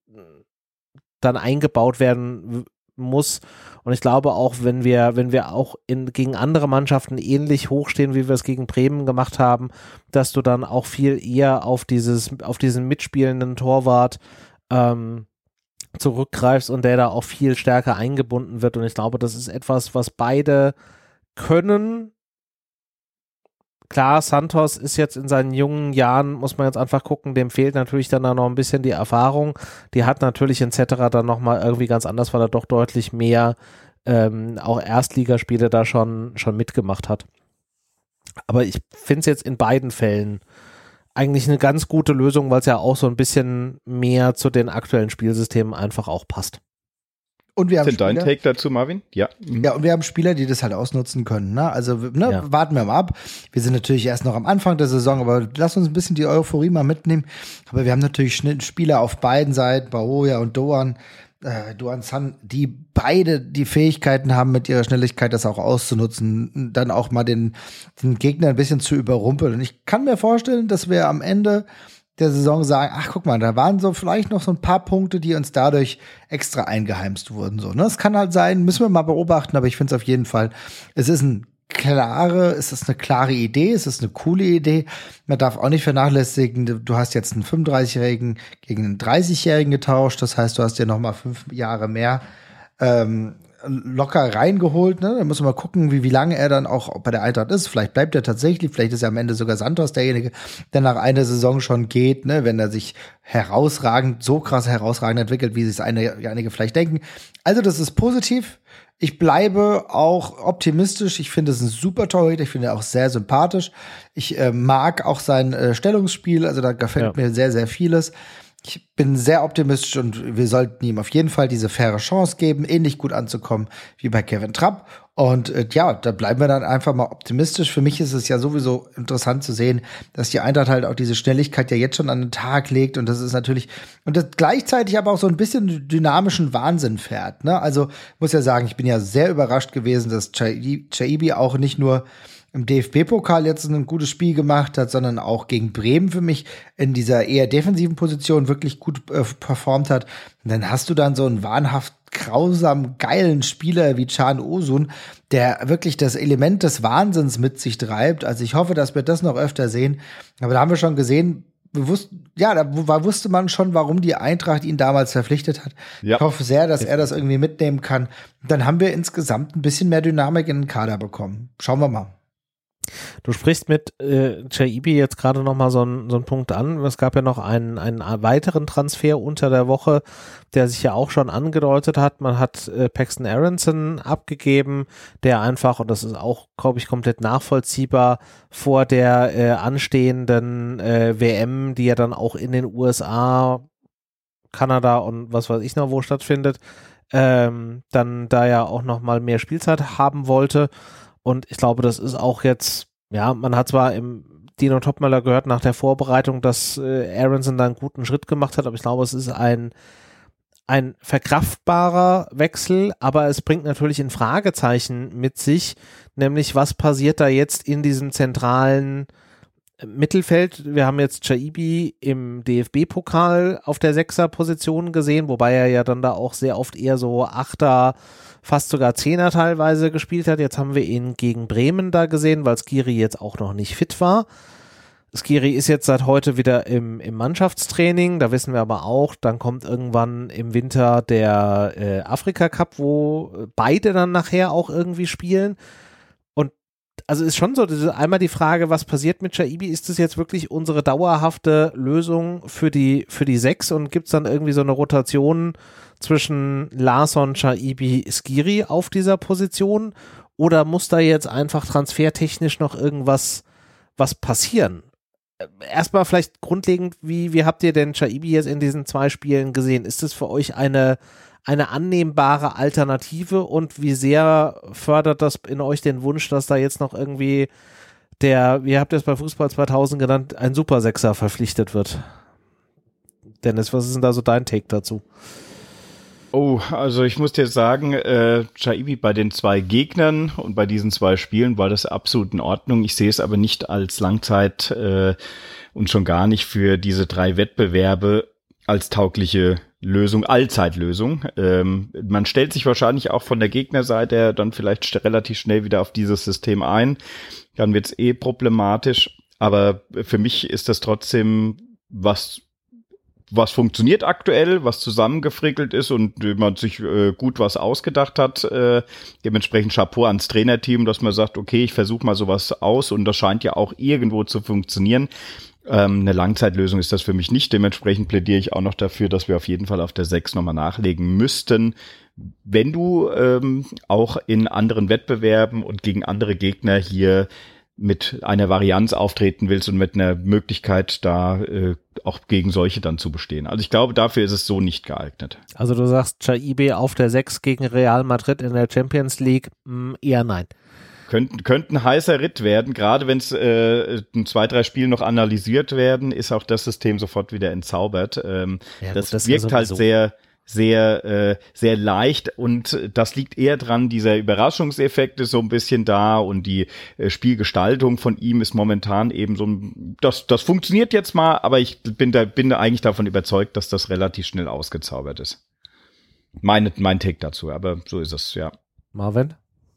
dann eingebaut werden muss. Und ich glaube auch, wenn wir, wenn wir auch in, gegen andere Mannschaften ähnlich hochstehen, wie wir es gegen Bremen gemacht haben, dass du dann auch viel eher auf dieses, auf diesen mitspielenden Torwart ähm, zurückgreifst und der da auch viel stärker eingebunden wird. Und ich glaube, das ist etwas, was beide können. Klar, Santos ist jetzt in seinen jungen Jahren, muss man jetzt einfach gucken, dem fehlt natürlich dann noch ein bisschen die Erfahrung. Die hat natürlich et cetera dann nochmal irgendwie ganz anders, weil er doch deutlich mehr ähm, auch Erstligaspiele da schon, schon mitgemacht hat. Aber ich finde es jetzt in beiden Fällen eigentlich eine ganz gute Lösung, weil es ja auch so ein bisschen mehr zu den aktuellen Spielsystemen einfach auch passt. Und wir haben Ist denn dein Spieler, Take dazu, Marvin? Ja. Mhm. Ja, und wir haben Spieler, die das halt ausnutzen können. Ne? Also ne, Ja. warten wir mal ab. Wir sind natürlich erst noch am Anfang der Saison, aber lass uns ein bisschen die Euphorie mal mitnehmen. Aber wir haben natürlich Spieler auf beiden Seiten, Baroja und Doan, äh, Doan San, die beide die Fähigkeiten haben, mit ihrer Schnelligkeit das auch auszunutzen, dann auch mal den, den Gegner ein bisschen zu überrumpeln. Und ich kann mir vorstellen, dass wir am Ende der Saison sagen, ach guck mal, da waren so vielleicht noch so ein paar Punkte, die uns dadurch extra eingeheimst wurden. So, ne? Es kann halt sein, müssen wir mal beobachten, aber ich finde es auf jeden Fall, es ist ein klare, es ist eine klare Idee, es ist eine coole Idee. Man darf auch nicht vernachlässigen, du hast jetzt einen fünfunddreißigjährigen gegen einen dreißigjährigen getauscht, das heißt, du hast dir noch mal fünf Jahre mehr ähm, locker reingeholt, ne? Da muss man mal gucken, wie, wie lange er dann auch bei der Eintracht ist. Vielleicht bleibt er tatsächlich, vielleicht ist er am Ende sogar Santos derjenige, der nach einer Saison schon geht, ne? Wenn er sich herausragend, so krass herausragend entwickelt, wie sich einige, einige vielleicht denken. Also das ist positiv. Ich bleibe auch optimistisch. Ich finde es ein super Torhüter. Ich finde ihn auch sehr sympathisch. Ich äh, mag auch sein äh, Stellungsspiel. Also da gefällt ja. mir sehr, sehr vieles. Ich bin sehr optimistisch und wir sollten ihm auf jeden Fall diese faire Chance geben, ähnlich gut anzukommen wie bei Kevin Trapp. Und äh, ja, da bleiben wir dann einfach mal optimistisch. Für mich ist es ja sowieso interessant zu sehen, dass die Eintracht halt auch diese Schnelligkeit ja jetzt schon an den Tag legt. Und das ist natürlich, und das gleichzeitig aber auch so ein bisschen dynamischen Wahnsinn fährt. Ne? Also muss ja sagen, ich bin ja sehr überrascht gewesen, dass Chaibi auch nicht nur im D F B-Pokal jetzt ein gutes Spiel gemacht hat, sondern auch gegen Bremen für mich in dieser eher defensiven Position wirklich gut äh, performt hat. Und dann hast du dann so einen wahnhaft grausam geilen Spieler wie Can Osun, der wirklich das Element des Wahnsinns mit sich treibt. Also ich hoffe, dass wir das noch öfter sehen. Aber da haben wir schon gesehen, wir wussten, ja, da war, wusste man schon, warum die Eintracht ihn damals verpflichtet hat. Ja. Ich hoffe sehr, dass er das irgendwie mitnehmen kann. Dann haben wir insgesamt ein bisschen mehr Dynamik in den Kader bekommen. Schauen wir mal. Du sprichst mit äh, Chaibi jetzt gerade noch mal so einen so einen Punkt an. Es gab ja noch einen, einen weiteren Transfer unter der Woche, der sich ja auch schon angedeutet hat. Man hat äh, Paxton Aronson abgegeben, der einfach, und das ist auch, glaube ich, komplett nachvollziehbar, vor der äh, anstehenden äh, W M, die ja dann auch in den U S A, Kanada und was weiß ich noch wo stattfindet, ähm, dann da ja auch noch mal mehr Spielzeit haben wollte. Und ich glaube, das ist auch jetzt, ja, man hat zwar im Dino Topmöller gehört nach der Vorbereitung, dass äh, Aronson da einen guten Schritt gemacht hat, aber ich glaube, es ist ein, ein verkraftbarer Wechsel, aber es bringt natürlich ein Fragezeichen mit sich, nämlich was passiert da jetzt in diesem zentralen Mittelfeld. Wir haben jetzt Chaibi im D F B-Pokal auf der Sechser-Position gesehen, wobei er ja dann da auch sehr oft eher so Achter, fast sogar Zehner teilweise gespielt hat. Jetzt haben wir ihn gegen Bremen da gesehen, weil Skiri jetzt auch noch nicht fit war. Skiri ist jetzt seit heute wieder im, im Mannschaftstraining, da wissen wir aber auch, dann kommt irgendwann im Winter der äh, Afrika-Cup, wo beide dann nachher auch irgendwie spielen. Und also ist schon so, einmal die Frage, was passiert mit Chaibi? Ist das jetzt wirklich unsere dauerhafte Lösung für die, für die Sechs und gibt es dann irgendwie so eine Rotation zwischen Larsson, Chaibi, Skiri auf dieser Position? Oder muss da jetzt einfach transfertechnisch noch irgendwas was passieren? Erstmal vielleicht grundlegend, wie, wie habt ihr denn Chaibi jetzt in diesen zwei Spielen gesehen? Ist das für euch eine, eine annehmbare Alternative und wie sehr fördert das in euch den Wunsch, dass da jetzt noch irgendwie der, wie habt ihr es bei Fußball zweitausend genannt, ein Supersechser verpflichtet wird? Dennis, was ist denn da so dein Take dazu? Oh, also ich muss dir sagen, äh, Chaibi bei den zwei Gegnern und bei diesen zwei Spielen war das absolut in Ordnung. Ich sehe es aber nicht als Langzeit äh, und schon gar nicht für diese drei Wettbewerbe als taugliche Lösung, Allzeitlösung. Ähm, man stellt sich wahrscheinlich auch von der Gegnerseite dann vielleicht st- relativ schnell wieder auf dieses System ein. Dann wird es eh problematisch. Aber für mich ist das trotzdem was was funktioniert aktuell, was zusammengefrickelt ist und man sich äh, gut was ausgedacht hat. Äh, dementsprechend Chapeau ans Trainerteam, dass man sagt, okay, ich versuche mal sowas aus und das scheint ja auch irgendwo zu funktionieren. Ähm, eine Langzeitlösung ist das für mich nicht. Dementsprechend plädiere ich auch noch dafür, dass wir auf jeden Fall auf der sechs nochmal nachlegen müssten. Wenn du ähm, auch in anderen Wettbewerben und gegen andere Gegner hier mit einer Varianz auftreten willst und mit einer Möglichkeit, da äh, auch gegen solche dann zu bestehen. Also ich glaube, dafür ist es so nicht geeignet. Also du sagst, Chaibi auf der sechs gegen Real Madrid in der Champions League, mh, eher nein. Könnten, könnten heißer Ritt werden, gerade wenn es äh, in zwei, drei Spielen noch analysiert werden, ist auch das System sofort wieder entzaubert. Ähm, ja, das, gut, das wirkt halt sehr sehr äh, sehr leicht und das liegt eher dran, dieser Überraschungseffekt ist so ein bisschen da und die äh, Spielgestaltung von ihm ist momentan eben so ein, das das funktioniert jetzt mal, aber ich bin da bin da eigentlich davon überzeugt, dass das relativ schnell ausgezaubert ist. Meine, mein Take dazu, aber so ist es, ja. Marvin?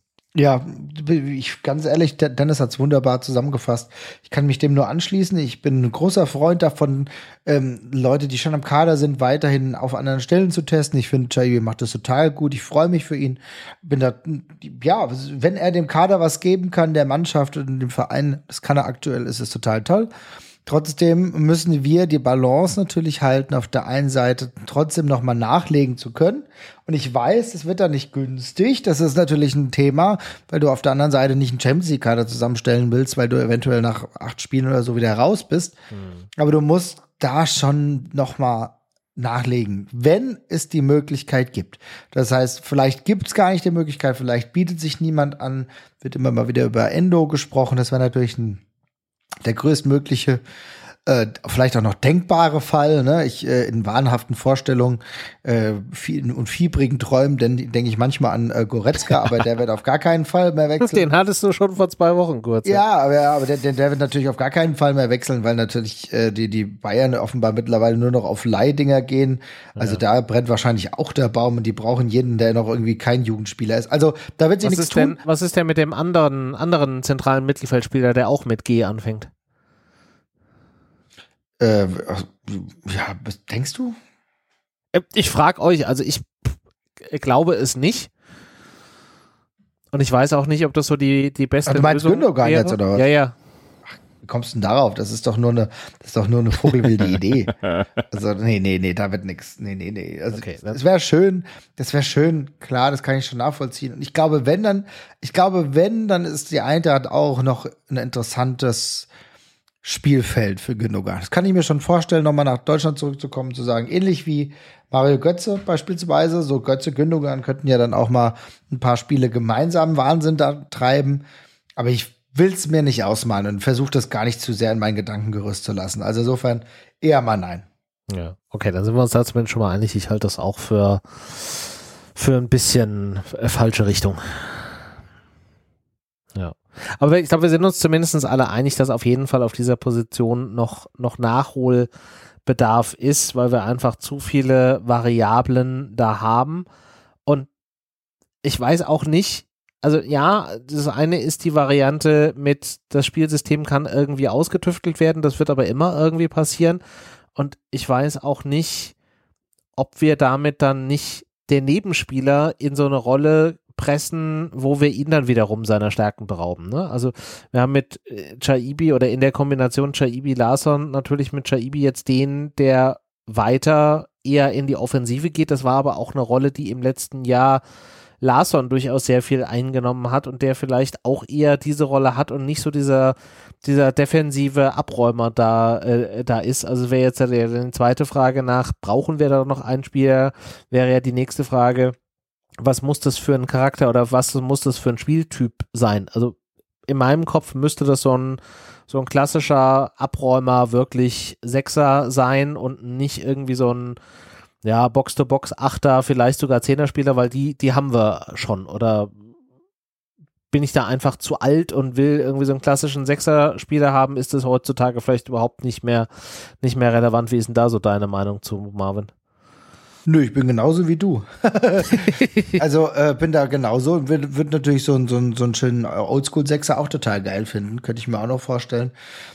Ja, ich ganz ehrlich, Dennis hat es wunderbar zusammengefasst. Ich kann mich dem nur anschließen. Ich bin ein großer Freund davon, ähm, Leute, die schon am Kader sind, weiterhin auf anderen Stellen zu testen. Ich finde, Chaibi macht das total gut. Ich freue mich für ihn. Bin da, ja, wenn er dem Kader was geben kann, der Mannschaft und dem Verein, das kann er aktuell, ist es total toll. Trotzdem müssen wir die Balance natürlich halten, auf der einen Seite trotzdem noch mal nachlegen zu können. Und ich weiß, es wird da nicht günstig. Das ist natürlich ein Thema, weil du auf der anderen Seite nicht einen Champions League-Kader zusammenstellen willst, weil du eventuell nach acht Spielen oder so wieder raus bist. Hm. Aber du musst da schon noch mal nachlegen, wenn es die Möglichkeit gibt. Das heißt, vielleicht gibt es gar nicht die Möglichkeit, vielleicht bietet sich niemand an, wird immer mal wieder über Endo gesprochen. Das wäre natürlich ein der größtmögliche äh, vielleicht auch noch denkbare Fall, ne? Ich äh, in wahnhaften Vorstellungen äh, viel, und fiebrigen Träumen, denn denke ich manchmal an äh, Goretzka, aber der wird auf gar keinen Fall mehr wechseln. Den hattest du schon vor zwei Wochen kurz. Ja, aber, aber der, der wird natürlich auf gar keinen Fall mehr wechseln, weil natürlich äh, die, die Bayern offenbar mittlerweile nur noch auf Leihdinger gehen. Also ja. Da brennt wahrscheinlich auch der Baum und die brauchen jeden, der noch irgendwie kein Jugendspieler ist. Also da wird sich nichts tun. Denn, was ist denn mit dem anderen, anderen zentralen Mittelfeldspieler, der auch mit G anfängt? Äh, ja, denkst du? Ich frage euch, also ich glaube es nicht. Und ich weiß auch nicht, ob das so die, die beste Lösung ist. Du meinst Gündogan jetzt, oder was? Ja, ja. Wie kommst du denn darauf? Das ist doch nur eine, das ist doch nur eine vogelwilde Idee. Also, nee, nee, nee, da wird nichts. Nee, nee, nee. Also, okay, das wäre schön, das wäre schön, klar, das kann ich schon nachvollziehen. Und ich glaube, wenn dann, ich glaube, wenn, dann ist die Eintracht auch noch ein interessantes Spielfeld für Gündogan. Das kann ich mir schon vorstellen, nochmal nach Deutschland zurückzukommen, zu sagen, ähnlich wie Mario Götze beispielsweise, so Götze, Gündogan könnten ja dann auch mal ein paar Spiele gemeinsam Wahnsinn da treiben. Aber ich will es mir nicht ausmalen und versuche das gar nicht zu sehr in mein Gedankengerüst zu lassen. Also insofern eher mal nein. Ja, okay, dann sind wir uns da zumindest schon mal einig. Ich halte das auch für, für ein bisschen falsche Richtung. Ja. Aber ich glaube, wir sind uns zumindest alle einig, dass auf jeden Fall auf dieser Position noch, noch Nachholbedarf ist, weil wir einfach zu viele Variablen da haben. Und ich weiß auch nicht, also ja, das eine ist die Variante mit, das Spielsystem kann irgendwie ausgetüftelt werden, das wird aber immer irgendwie passieren. Und ich weiß auch nicht, ob wir damit dann nicht den Nebenspieler in so eine Rolle pressen, wo wir ihn dann wiederum seiner Stärken berauben. Ne? Also wir haben mit Chaibi oder in der Kombination Chaibi-Larsson natürlich mit Chaibi jetzt den, der weiter eher in die Offensive geht. Das war aber auch eine Rolle, die im letzten Jahr Larsson durchaus sehr viel eingenommen hat und der vielleicht auch eher diese Rolle hat und nicht so dieser, dieser defensive Abräumer da, äh, da ist. Also wäre jetzt ja die, die zweite Frage nach, brauchen wir da noch einen Spieler, wäre ja die nächste Frage, was muss das für ein Charakter oder was muss das für ein Spieltyp sein? Also in meinem Kopf müsste das so ein, so ein klassischer Abräumer wirklich Sechser sein und nicht irgendwie so ein ja, Box-to-Box, Achter, vielleicht sogar Zehner-Spieler, weil die, die haben wir schon. Oder bin ich da einfach zu alt und will irgendwie so einen klassischen Sechser-Spieler haben? Ist das heutzutage vielleicht überhaupt nicht mehr, nicht mehr relevant? Wie ist denn da so deine Meinung zu, Marvin? Nö, ich bin genauso wie du. Also äh, bin da genauso und würde würd natürlich so, so, so einen schönen Oldschool-Sechser auch total geil finden. Könnte ich mir auch noch vorstellen.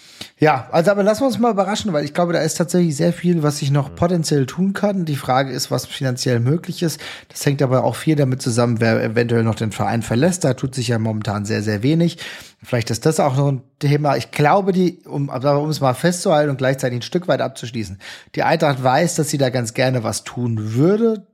Ja, also aber lassen wir uns mal überraschen, weil ich glaube, da ist tatsächlich sehr viel, was sich noch potenziell tun kann. Die Frage ist, was finanziell möglich ist. Das hängt aber auch viel damit zusammen, wer eventuell noch den Verein verlässt. Da tut sich ja momentan sehr, sehr wenig. Vielleicht ist das auch noch ein Thema. Ich glaube, die, um, um es mal festzuhalten und gleichzeitig ein Stück weit abzuschließen, die Eintracht weiß, dass sie da ganz gerne was tun würde.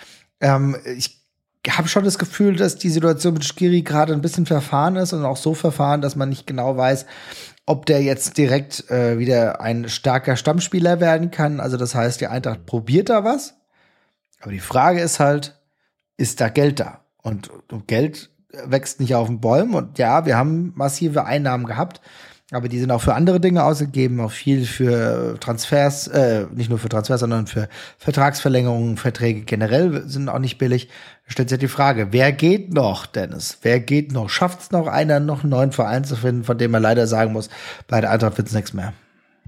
Ähm, ich habe schon das Gefühl, dass die Situation mit Skiri gerade ein bisschen verfahren ist und auch so verfahren, dass man nicht genau weiß, ob der jetzt direkt äh, wieder ein starker Stammspieler werden kann. Also das heißt, die Eintracht probiert da was. Aber die Frage ist halt, ist da Geld da? Und, und Geld wächst nicht auf den Bäumen. Und ja, wir haben massive Einnahmen gehabt, aber die sind auch für andere Dinge ausgegeben, auch viel für Transfers, äh, nicht nur für Transfers, sondern für Vertragsverlängerungen, Verträge generell sind auch nicht billig. Da stellt sich die Frage, wer geht noch, Dennis? Wer geht noch? Schafft es noch einer, noch einen neuen Verein zu finden, von dem man leider sagen muss, bei der Eintracht wird es nichts mehr?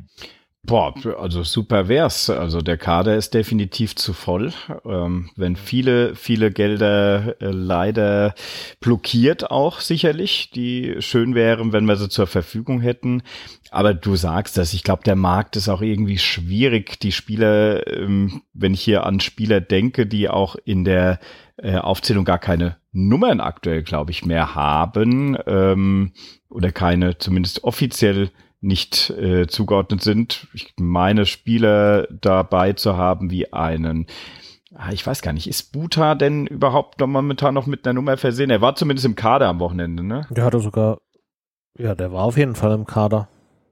Boah, also super wär's. Also der Kader ist definitiv zu voll. Ähm, wenn viele, viele Gelder äh, leider blockiert auch sicherlich, die schön wären, wenn wir sie zur Verfügung hätten. Aber du sagst das, ich glaube, der Markt ist auch irgendwie schwierig. Die Spieler, ähm, wenn ich hier an Spieler denke, die auch in der äh, Aufzählung gar keine Nummern aktuell, glaube ich, mehr haben, ähm, oder keine, zumindest offiziell nicht äh, zugeordnet sind. Ich meine, Spieler dabei zu haben wie einen, ich weiß gar nicht, ist Buta denn überhaupt noch momentan noch mit einer Nummer versehen? Er war zumindest im Kader am Wochenende, ne? Der hatte sogar, ja, der war auf jeden Fall im Kader.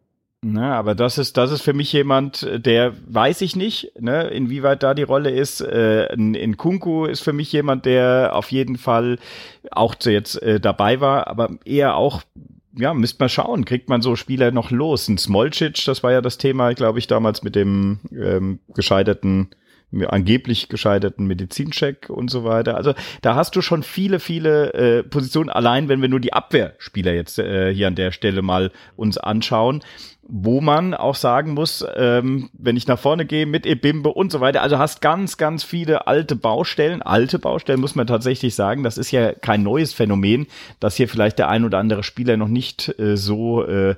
Na, aber das ist, das ist für mich jemand, der weiß ich nicht, ne, inwieweit da die Rolle ist. Äh, in Kunku ist für mich jemand, der auf jeden Fall auch jetzt äh, dabei war, aber eher auch ja, müsste man schauen, kriegt man so Spieler noch los? Ein Smolcic, das war ja das Thema, glaube ich, damals mit dem ähm, gescheiterten angeblich gescheiterten Medizincheck und so weiter. Also da hast du schon viele, viele äh, Positionen, allein wenn wir nur die Abwehrspieler jetzt äh, hier an der Stelle mal uns anschauen, wo man auch sagen muss, ähm, wenn ich nach vorne gehe mit Ebimbe und so weiter, also hast ganz, ganz viele alte Baustellen, alte Baustellen muss man tatsächlich sagen, das ist ja kein neues Phänomen, dass hier vielleicht der ein oder andere Spieler noch nicht äh, so äh,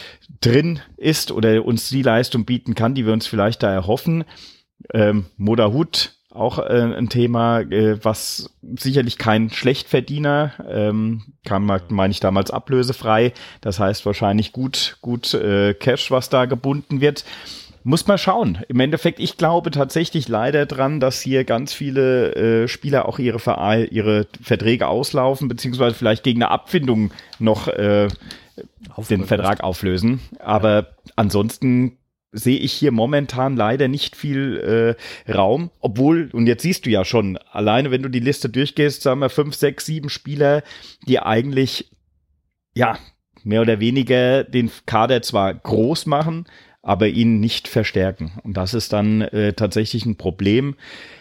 drin ist oder uns die Leistung bieten kann, die wir uns vielleicht da erhoffen. Ähm, Modahut, auch äh, ein Thema, äh, was sicherlich kein Schlechtverdiener, ähm, kam, meine ich, damals ablösefrei, das heißt wahrscheinlich gut, gut äh, Cash, was da gebunden wird. Muss man schauen. Im Endeffekt, ich glaube tatsächlich leider dran, dass hier ganz viele äh, Spieler auch ihre, Vereine, ihre Verträge auslaufen, beziehungsweise vielleicht gegen eine Abfindung noch äh, den Vertrag auflösen. Aber ja. Ansonsten sehe ich hier momentan leider nicht viel äh, Raum, obwohl, und jetzt siehst du ja schon, alleine wenn du die Liste durchgehst, sagen wir fünf, sechs, sieben Spieler, die eigentlich, ja, mehr oder weniger den Kader zwar groß machen, aber ihn nicht verstärken. Und das ist dann äh, tatsächlich ein Problem,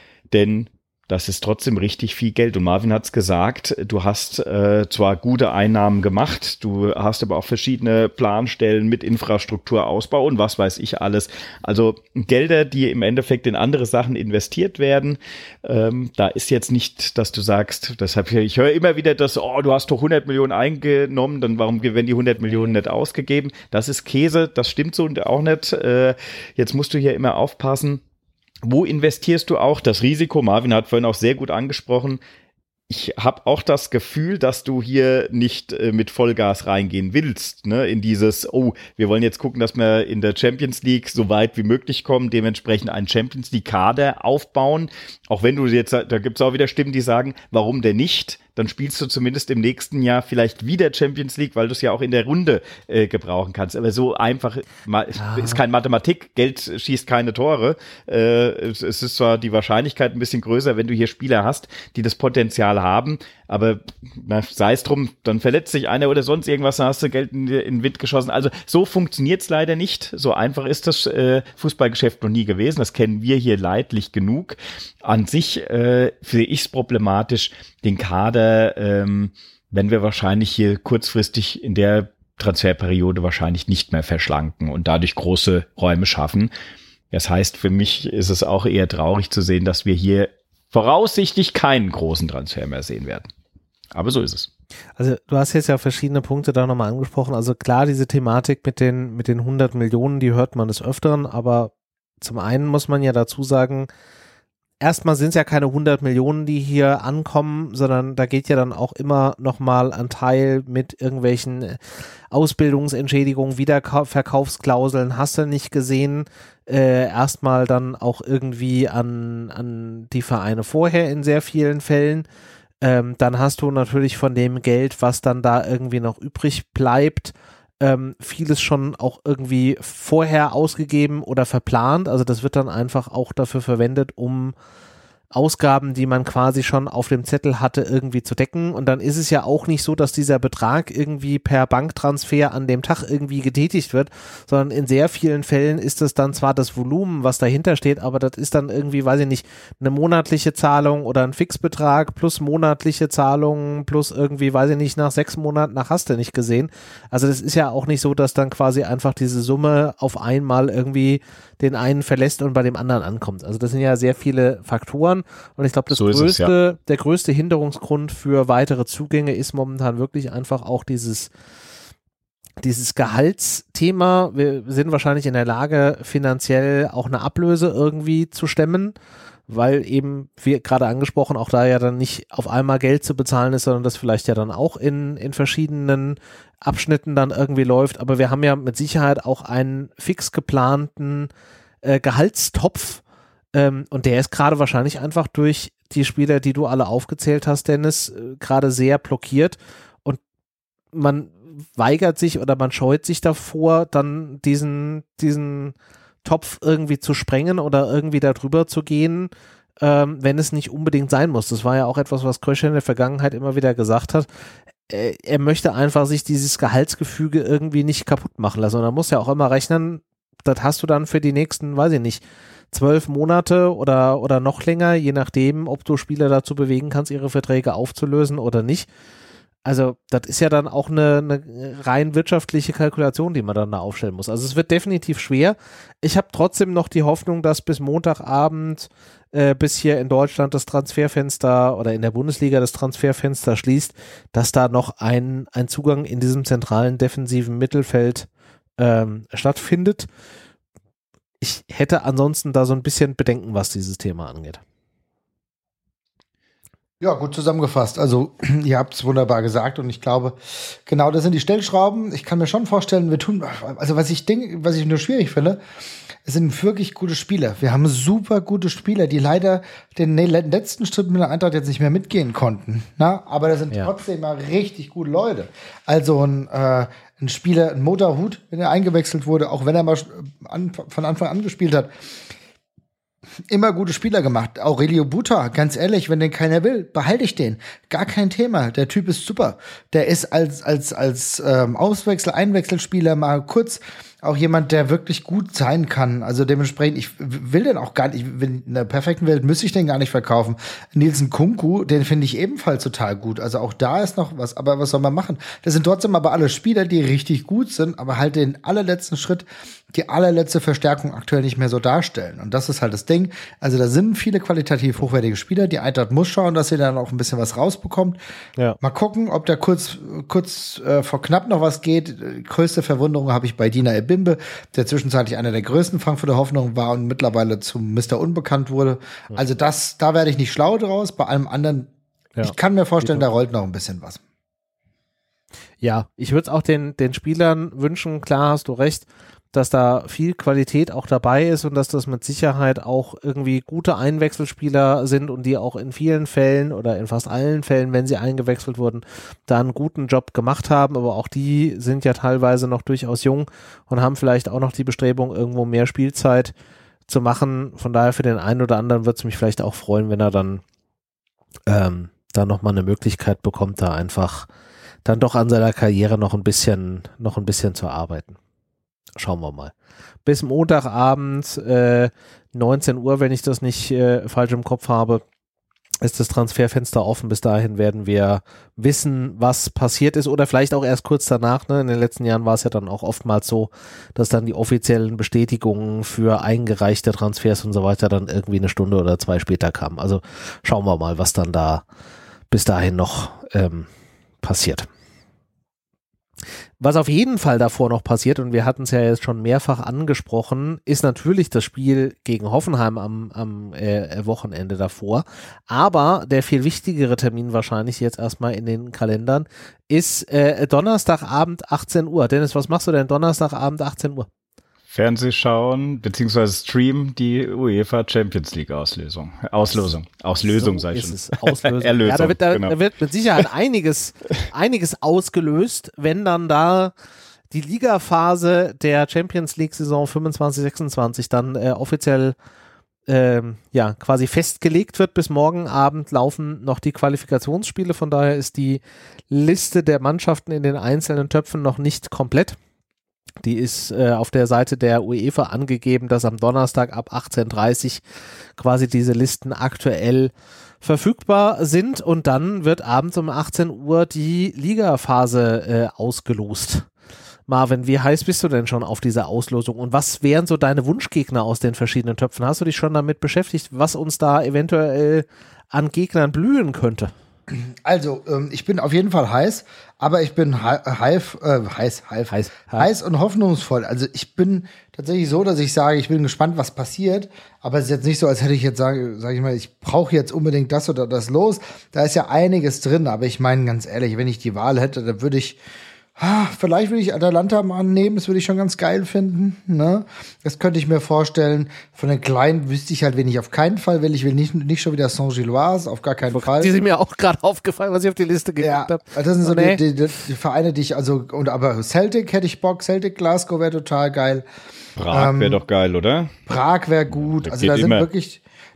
denn das ist trotzdem richtig viel Geld. Und Marvin hat's gesagt, du hast äh, zwar gute Einnahmen gemacht, du hast aber auch verschiedene Planstellen mit Infrastrukturausbau und was weiß ich alles. Also Gelder, die im Endeffekt in andere Sachen investiert werden. Ähm, da ist jetzt nicht, dass du sagst, deshalb, ich höre immer wieder das, oh, du hast doch hundert Millionen eingenommen, dann warum werden die hundert Millionen nicht ausgegeben? Das ist Käse, das stimmt so auch nicht. Äh, jetzt musst du hier immer aufpassen. Wo investierst du auch? Das Risiko, Marvin hat vorhin auch sehr gut angesprochen, ich habe auch das Gefühl, dass du hier nicht äh, mit Vollgas reingehen willst, ne, in dieses, oh, wir wollen jetzt gucken, dass wir in der Champions League so weit wie möglich kommen, dementsprechend einen Champions League Kader aufbauen, auch wenn du jetzt, da gibt's auch wieder Stimmen, die sagen, warum denn nicht? Dann spielst du zumindest im nächsten Jahr vielleicht wieder Champions League, weil du es ja auch in der Runde äh, gebrauchen kannst. Aber so einfach ma- ja. ist kein Mathematik, Geld schießt keine Tore. Äh, es, es ist zwar die Wahrscheinlichkeit ein bisschen größer, wenn du hier Spieler hast, die das Potenzial haben, aber na, sei es drum, dann verletzt sich einer oder sonst irgendwas, dann hast du Geld in, in den Wind geschossen. Also so funktioniert's leider nicht. So einfach ist das äh, Fußballgeschäft noch nie gewesen. Das kennen wir hier leidlich genug. An sich äh, sehe ich es problematisch, den Kader, ähm, wenn wir wahrscheinlich hier kurzfristig in der Transferperiode wahrscheinlich nicht mehr verschlanken und dadurch große Räume schaffen. Das heißt, für mich ist es auch eher traurig zu sehen, dass wir hier voraussichtlich keinen großen Transfer mehr sehen werden. Aber so ist es. Also du hast jetzt ja verschiedene Punkte da nochmal angesprochen. Also klar, diese Thematik mit den, mit den hundert Millionen, die hört man des Öfteren, aber zum einen muss man ja dazu sagen, erstmal sind es ja keine hundert Millionen, die hier ankommen, sondern da geht ja dann auch immer nochmal ein Teil mit irgendwelchen Ausbildungsentschädigungen, Wiederverkaufsklauseln, hast du nicht gesehen, äh, erstmal dann auch irgendwie an, an die Vereine vorher in sehr vielen Fällen. Ähm, dann hast du natürlich von dem Geld, was dann da irgendwie noch übrig bleibt, ähm, vieles schon auch irgendwie vorher ausgegeben oder verplant. Also das wird dann einfach auch dafür verwendet, um Ausgaben, die man quasi schon auf dem Zettel hatte, irgendwie zu decken. Und dann ist es ja auch nicht so, dass dieser Betrag irgendwie per Banktransfer an dem Tag irgendwie getätigt wird, sondern in sehr vielen Fällen ist es dann zwar das Volumen, was dahinter steht, aber das ist dann irgendwie, weiß ich nicht, eine monatliche Zahlung oder ein Fixbetrag plus monatliche Zahlungen plus irgendwie, weiß ich nicht, nach sechs Monaten, nach hast du nicht gesehen. Also das ist ja auch nicht so, dass dann quasi einfach diese Summe auf einmal irgendwie den einen verlässt und bei dem anderen ankommt. Also das sind ja sehr viele Faktoren und ich glaube, das so größte, es, ja. der größte Hinderungsgrund für weitere Zugänge ist momentan wirklich einfach auch dieses dieses Gehaltsthema. Wir sind wahrscheinlich in der Lage, finanziell auch eine Ablöse irgendwie zu stemmen, weil eben, wie gerade angesprochen, auch da ja dann nicht auf einmal Geld zu bezahlen ist, sondern das vielleicht ja dann auch in, in verschiedenen Abschnitten dann irgendwie läuft. Aber wir haben ja mit Sicherheit auch einen fix geplanten äh, Gehaltstopf ähm, und der ist gerade wahrscheinlich einfach durch die Spieler, die du alle aufgezählt hast, Dennis, äh, gerade sehr blockiert und man weigert sich oder man scheut sich davor, dann diesen, diesen Topf irgendwie zu sprengen oder irgendwie da drüber zu gehen, ähm, wenn es nicht unbedingt sein muss. Das war ja auch etwas, was Krösche in der Vergangenheit immer wieder gesagt hat. äh, er möchte einfach sich dieses Gehaltsgefüge irgendwie nicht kaputt machen lassen. Und er muss ja auch immer rechnen, das hast du dann für die nächsten, weiß ich nicht, zwölf Monate oder, oder noch länger, je nachdem, ob du Spieler dazu bewegen kannst, ihre Verträge aufzulösen oder nicht. Also das ist ja dann auch eine, eine rein wirtschaftliche Kalkulation, die man dann da aufstellen muss. Also es wird definitiv schwer. Ich habe trotzdem noch die Hoffnung, dass bis Montagabend, äh, bis hier in Deutschland das Transferfenster oder in der Bundesliga das Transferfenster schließt, dass da noch ein, ein Zugang in diesem zentralen defensiven Mittelfeld ähm, stattfindet. Ich hätte ansonsten da so ein bisschen Bedenken, was dieses Thema angeht. Ja, gut zusammengefasst. Also, ihr habt es wunderbar gesagt und ich glaube, genau das sind die Stellschrauben. Ich kann mir schon vorstellen, wir tun, also was ich denke, was ich nur schwierig finde, es sind wirklich gute Spieler. Wir haben super gute Spieler, die leider den letzten Schritt mit der Eintracht jetzt nicht mehr mitgehen konnten. Na? Aber das sind ja trotzdem mal richtig gute Leute. Also ein, äh, ein Spieler, ein Motorhut, wenn er eingewechselt wurde, auch wenn er mal an, von Anfang an gespielt hat, immer gute Spieler gemacht. Aurelio Buta, ganz ehrlich, wenn den keiner will, behalte ich den. Gar kein Thema. Der Typ ist super. Der ist als als als ähm, Auswechsel, Einwechselspieler mal kurz auch jemand, der wirklich gut sein kann. Also dementsprechend, ich will den auch gar nicht, in einer perfekten Welt müsste ich den gar nicht verkaufen. Nielsen Kunku, den finde ich ebenfalls total gut. Also auch da ist noch was, aber was soll man machen? Das sind trotzdem aber alle Spieler, die richtig gut sind, aber halt den allerletzten Schritt, die allerletzte Verstärkung aktuell nicht mehr so darstellen. Und das ist halt das Ding. Also da sind viele qualitativ hochwertige Spieler. Die Eintracht muss schauen, dass sie dann auch ein bisschen was rausbekommt. Ja. Mal gucken, ob da kurz, kurz äh, vor knapp noch was geht. Die größte Verwunderung habe ich bei Dina Ebimbe, der zwischenzeitlich einer der größten Frankfurter Hoffnungen war und mittlerweile zum Mister Unbekannt wurde. Ja. Also das, da werde ich nicht schlau draus. Bei allem anderen, ja, ich kann mir vorstellen, da rollt noch ein bisschen was. Ja, ich würde es auch den, den Spielern wünschen, klar hast du recht, dass da viel Qualität auch dabei ist und dass das mit Sicherheit auch irgendwie gute Einwechselspieler sind und die auch in vielen Fällen oder in fast allen Fällen, wenn sie eingewechselt wurden, da einen guten Job gemacht haben, aber auch die sind ja teilweise noch durchaus jung und haben vielleicht auch noch die Bestrebung, irgendwo mehr Spielzeit zu machen. Von daher für den einen oder anderen würde es mich vielleicht auch freuen, wenn er dann ähm, da nochmal eine Möglichkeit bekommt, da einfach dann doch an seiner Karriere noch ein bisschen, noch ein bisschen zu arbeiten. Schauen wir mal. Bis Montagabend, äh, neunzehn Uhr, wenn ich das nicht äh, falsch im Kopf habe, ist das Transferfenster offen. Bis dahin werden wir wissen, was passiert ist oder vielleicht auch erst kurz danach. Ne? In den letzten Jahren war es ja dann auch oftmals so, dass dann die offiziellen Bestätigungen für eingereichte Transfers und so weiter dann irgendwie eine Stunde oder zwei später kamen. Also schauen wir mal, was dann da bis dahin noch ähm, passiert. Was auf jeden Fall davor noch passiert, und wir hatten es ja jetzt schon mehrfach angesprochen, ist natürlich das Spiel gegen Hoffenheim am, am äh, Wochenende davor. Aber der viel wichtigere Termin wahrscheinlich jetzt erstmal in den Kalendern ist äh, Donnerstagabend achtzehn Uhr. Dennis, was machst du denn Donnerstagabend achtzehn Uhr? Fernseh schauen, beziehungsweise streamen die UEFA Champions League Auslösung. Auslosung. Auslösung, so sag ich schon. Es. Auslösung. Erlösung, ja, da wird, da, genau. da wird mit Sicherheit einiges, einiges ausgelöst, wenn dann da die Ligaphase der Champions League Saison fünfundzwanzig sechsundzwanzig dann äh, offiziell ähm, ja, quasi festgelegt wird. Bis morgen Abend laufen noch die Qualifikationsspiele, von daher ist die Liste der Mannschaften in den einzelnen Töpfen noch nicht komplett. Die ist äh, auf der Seite der UEFA angegeben, dass am Donnerstag ab achtzehn Uhr dreißig quasi diese Listen aktuell verfügbar sind und dann wird abends um achtzehn Uhr die Ligaphase äh, ausgelost. Marvin, wie heiß bist du denn schon auf dieser Auslosung und was wären so deine Wunschgegner aus den verschiedenen Töpfen? Hast du dich schon damit beschäftigt, was uns da eventuell an Gegnern blühen könnte? Also, ähm, ich bin auf jeden Fall heiß, aber ich bin hi- heiß, äh, heiß, heiß, heiß, heiß und hoffnungsvoll. Also ich bin tatsächlich so, dass ich sage, ich bin gespannt, was passiert. Aber es ist jetzt nicht so, als hätte ich jetzt sage, sage ich mal, ich brauche jetzt unbedingt das oder das los. Da ist ja einiges drin. Aber ich meine ganz ehrlich, wenn ich die Wahl hätte, dann würde ich Ah, vielleicht würde ich Atalanta mal annehmen, das würde ich schon ganz geil finden, ne? Das könnte ich mir vorstellen. Von den Kleinen wüsste ich halt, wen ich auf keinen Fall will. Ich will nicht, nicht schon wieder Saint-Gilloise, auf gar keinen Fall. Die sind mir auch gerade aufgefallen, was ich auf die Liste geguckt ja, habe. Das sind so oh, nee. die, die, die Vereine, die ich, also, und aber Celtic hätte ich Bock, Celtic Glasgow wäre total geil. Prag wäre ähm, doch geil, oder? Prag wäre gut. Das also da sind immer. wirklich,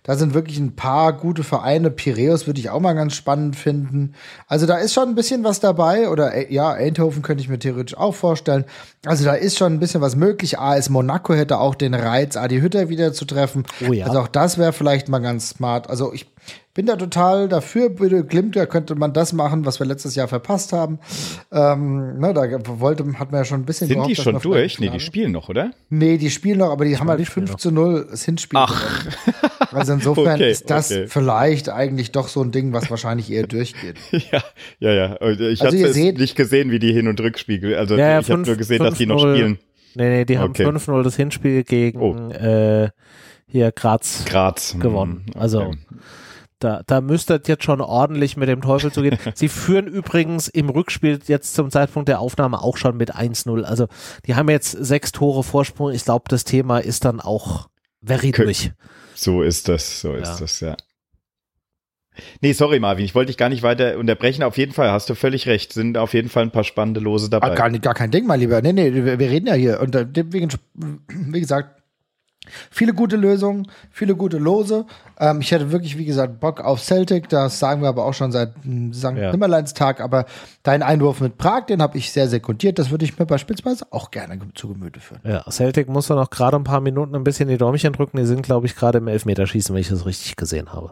Da sind wirklich ein paar gute Vereine. Piraeus würde ich auch mal ganz spannend finden. Also da ist schon ein bisschen was dabei. Oder ja, Eindhoven könnte ich mir theoretisch auch vorstellen. Also da ist schon ein bisschen was möglich. A S Monaco hätte auch den Reiz, Adi Hütter wieder zu treffen. Oh ja. Also auch das wäre vielleicht mal ganz smart. Also ich bin da total dafür. Bitte Glimt, da könnte man das machen, was wir letztes Jahr verpasst haben. Ähm, ne, da wollte, hat man ja schon ein bisschen Sind gehofft, die schon dass durch? Nee, die spielen noch, oder? Nee, die spielen noch, aber die haben halt die spielen fünf zu null das Hinspiel. Ach. gewonnen. Also insofern Okay, ist das okay. vielleicht eigentlich doch so ein Ding, was wahrscheinlich eher durchgeht. Ja, ja, ja. Ich Also hatte ihr es seht- nicht gesehen, wie die Hin- und Rückspiegel. Also Ja, ja, ich habe fünf- nur gesehen, dass die noch fünf null. spielen. Nee, nee, die haben Okay. fünf null das Hinspiel gegen Oh. äh, hier Graz Graz. gewonnen. Mhm, Also okay. da, da müsste es jetzt schon ordentlich mit dem Teufel zugehen. Sie führen übrigens im Rückspiel jetzt zum Zeitpunkt der Aufnahme auch schon mit eins null. Also die haben jetzt sechs Tore Vorsprung. Ich glaube, das Thema ist dann auch very Okay. durch. So ist das, so ist Ja. das, ja. Nee, sorry Marvin, ich wollte dich gar nicht weiter unterbrechen. Auf jeden Fall hast du völlig recht. Sind auf jeden Fall ein paar spannende Lose dabei. Ah, gar, nicht, gar kein Ding, mein Lieber. Nee, nee, wir, wir reden ja hier. Und äh, deswegen, wie gesagt, viele gute Lösungen, viele gute Lose. Ähm, ich hätte wirklich, wie gesagt, Bock auf Celtic. Das sagen wir aber auch schon seit hm, Sankt Ja. Nimmerleinstag. Aber dein Einwurf mit Prag, den habe ich sehr sekundiert. Das würde ich mir beispielsweise auch gerne ge- zu Gemüte führen. Ja, Celtic muss doch noch gerade ein paar Minuten ein bisschen die Däumchen drücken. Die sind, glaube ich, gerade im Elfmeterschießen, wenn ich das richtig gesehen habe.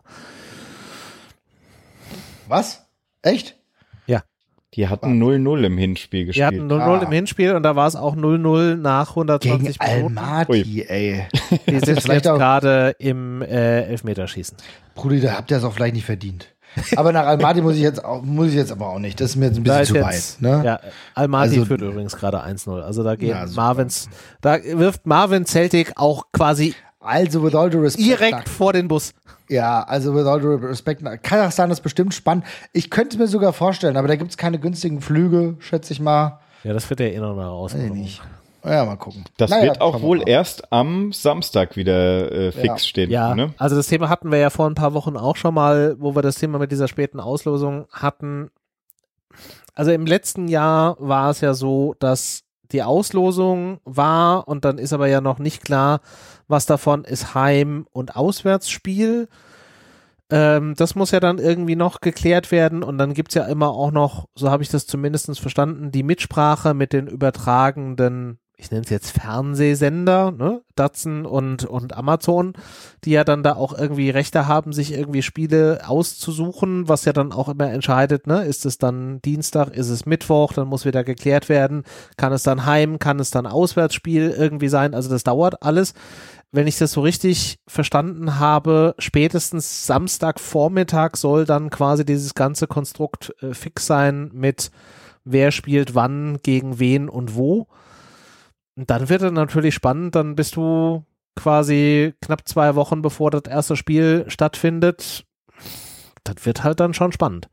Was? Echt? Die hatten null null im Hinspiel Die gespielt. hatten null null Ah. im Hinspiel und da war es auch null null nach Gegen hundertzwanzig Minuten. Almaty, ey. Die sind vielleicht jetzt auch- gerade im äh, Elfmeterschießen. Brudi, da habt ihr es auch vielleicht nicht verdient. Aber nach Almaty muss ich jetzt auch, muss ich jetzt aber auch nicht. Das ist mir jetzt ein Da bisschen ist zu jetzt, weit. Ne? ja, Almaty Also- führt übrigens gerade eins null. Also da gehen Ja, super. Marvins, da wirft Marvin Celtic auch quasi Also, with all due respect. direkt vor den Bus. Ja, also with all due respect. Kasachstan ist bestimmt spannend. Ich könnte es mir sogar vorstellen, aber da gibt es keine günstigen Flüge, schätze ich mal. Ja, das wird ja eh noch eine Herausforderung. nicht. Ja, mal gucken. Das Naja, wird auch schauen wir wohl mal. erst am Samstag wieder äh, fix Ja. stehen. Ja, Ne? also das Thema hatten wir ja vor ein paar Wochen auch schon mal, wo wir das Thema mit dieser späten Auslosung hatten. Also im letzten Jahr war es ja so, dass die Auslosung war und dann ist aber ja noch nicht klar, was davon ist Heim- und Auswärtsspiel. Ähm, das muss ja dann irgendwie noch geklärt werden und dann gibt's ja immer auch noch, so habe ich das zumindest verstanden, die Mitsprache mit den übertragenden, ich nenne es jetzt Fernsehsender, ne, Datsun und, und Amazon, die ja dann da auch irgendwie Rechte haben, sich irgendwie Spiele auszusuchen, was ja dann auch immer entscheidet, ne, ist es dann Dienstag, ist es Mittwoch, dann muss wieder geklärt werden, kann es dann Heim, kann es dann Auswärtsspiel irgendwie sein, also das dauert alles. Wenn ich das so richtig verstanden habe, spätestens Samstagvormittag soll dann quasi dieses ganze Konstrukt äh, fix sein mit wer spielt wann, gegen wen und wo. Und dann wird es natürlich spannend, dann bist du quasi knapp zwei Wochen bevor das erste Spiel stattfindet. Das wird halt dann schon spannend.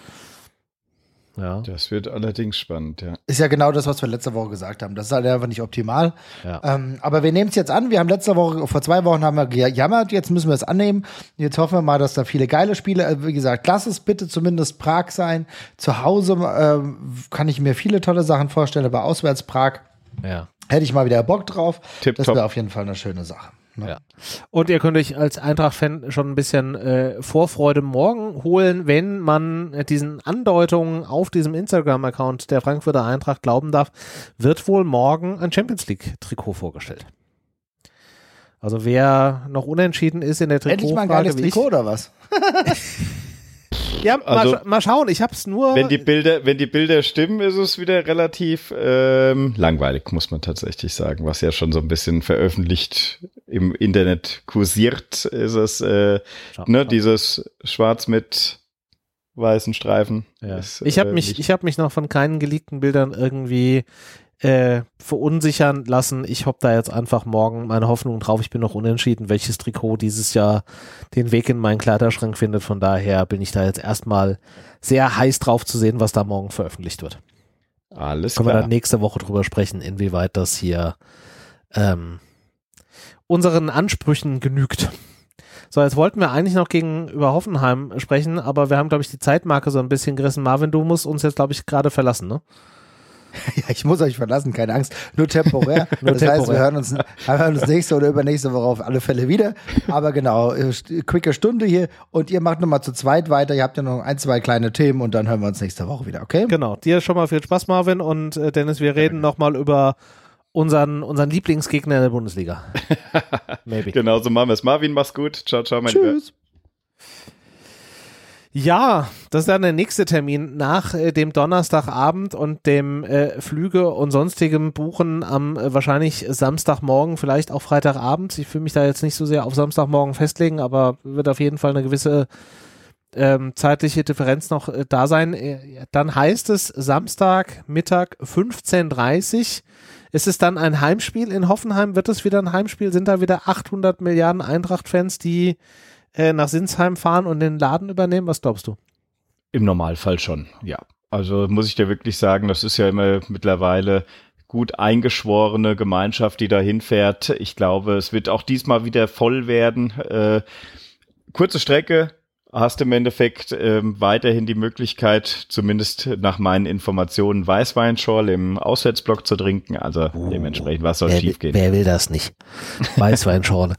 Ja. Das wird allerdings spannend, ja. Ist ja genau das, was wir letzte Woche gesagt haben. Das ist halt einfach nicht optimal. Ja. Ähm, aber wir nehmen es jetzt an. Wir haben letzte Woche, vor zwei Wochen haben wir gejammert. Jetzt müssen wir es annehmen. Jetzt hoffen wir mal, dass da viele geile Spiele, äh, wie gesagt, lass es bitte zumindest Prag sein. Zu Hause ähm, kann ich mir viele tolle Sachen vorstellen, aber auswärts Prag Ja. hätte ich mal wieder Bock drauf. Tipp das top. wäre auf jeden Fall eine schöne Sache. Ne? Ja. Und ihr könnt euch als Eintracht-Fan schon ein bisschen äh, Vorfreude morgen holen, wenn man äh, diesen Andeutungen auf diesem Instagram-Account der Frankfurter Eintracht glauben darf, wird wohl morgen ein Champions-League-Trikot vorgestellt. Also wer noch unentschieden ist in der Endlich mal ein Trikotfrage geiles wie ich. Trikot oder was? Ja, Also, mal, scha mal schauen. Ich hab's nur. Wenn die Bilder, wenn die Bilder stimmen, ist es wieder relativ ähm, langweilig, muss man tatsächlich sagen. Was ja schon so ein bisschen veröffentlicht im Internet kursiert, ist es äh, Schau, ne, schau. dieses Schwarz mit weißen Streifen. Ja. Ist, Ich habe äh, mich, nicht- ich habe mich noch von keinen geleakten Bildern irgendwie äh, verunsichern lassen. Ich hab da jetzt einfach morgen meine Hoffnung drauf. Ich bin noch unentschieden, welches Trikot dieses Jahr den Weg in meinen Kleiderschrank findet. Von daher bin ich da jetzt erstmal sehr heiß drauf zu sehen, was da morgen veröffentlicht wird. Alles Können wir klar. dann nächste Woche drüber sprechen, inwieweit das hier ähm, unseren Ansprüchen genügt. So, jetzt wollten wir eigentlich noch gegenüber Hoffenheim sprechen, aber wir haben, glaube ich, die Zeitmarke so ein bisschen gerissen. Marvin, du musst uns jetzt, glaube ich, gerade verlassen, ne? Ja, ich muss euch verlassen, keine Angst. Nur temporär. Nur das temporär. heißt, wir hören, uns, wir hören uns nächste oder übernächste Woche auf alle Fälle wieder. Aber genau, quicke Stunde hier und ihr macht nochmal zu zweit weiter. Ihr habt ja noch ein, zwei kleine Themen und dann hören wir uns nächste Woche wieder, okay? Genau, dir schon mal viel Spaß, Marvin, und äh, Dennis, wir reden nochmal über unseren, unseren Lieblingsgegner in der Bundesliga. Maybe. Genau, so machen wir es. Marvin, mach's gut. Ciao, ciao, mein Lieber. Tschüss. Ja, das ist dann der nächste Termin nach äh, dem Donnerstagabend und dem äh, Flüge und sonstigem Buchen am äh, wahrscheinlich Samstagmorgen, vielleicht auch Freitagabend. Ich will mich da jetzt nicht so sehr auf Samstagmorgen festlegen, aber wird auf jeden Fall eine gewisse ähm, zeitliche Differenz noch äh, da sein. Äh, dann heißt es Samstag Mittag fünfzehn Uhr dreißig. Ist es dann ein Heimspiel in Hoffenheim? Wird es wieder ein Heimspiel? Sind da wieder achthundert Milliarden Eintracht-Fans, die äh, nach Sinsheim fahren und den Laden übernehmen? Was glaubst du? Im Normalfall schon, ja. Also muss ich dir wirklich sagen, das ist ja immer mittlerweile gut eingeschworene Gemeinschaft, die da hinfährt. Ich glaube, es wird auch diesmal wieder voll werden. Äh, kurze Strecke, hast im Endeffekt ähm, weiterhin die Möglichkeit, zumindest nach meinen Informationen, Weißweinschorle im Auswärtsblock zu trinken. Also Oh, dementsprechend, was soll wer, schief gehen? Wer will das nicht? Weißweinschorle.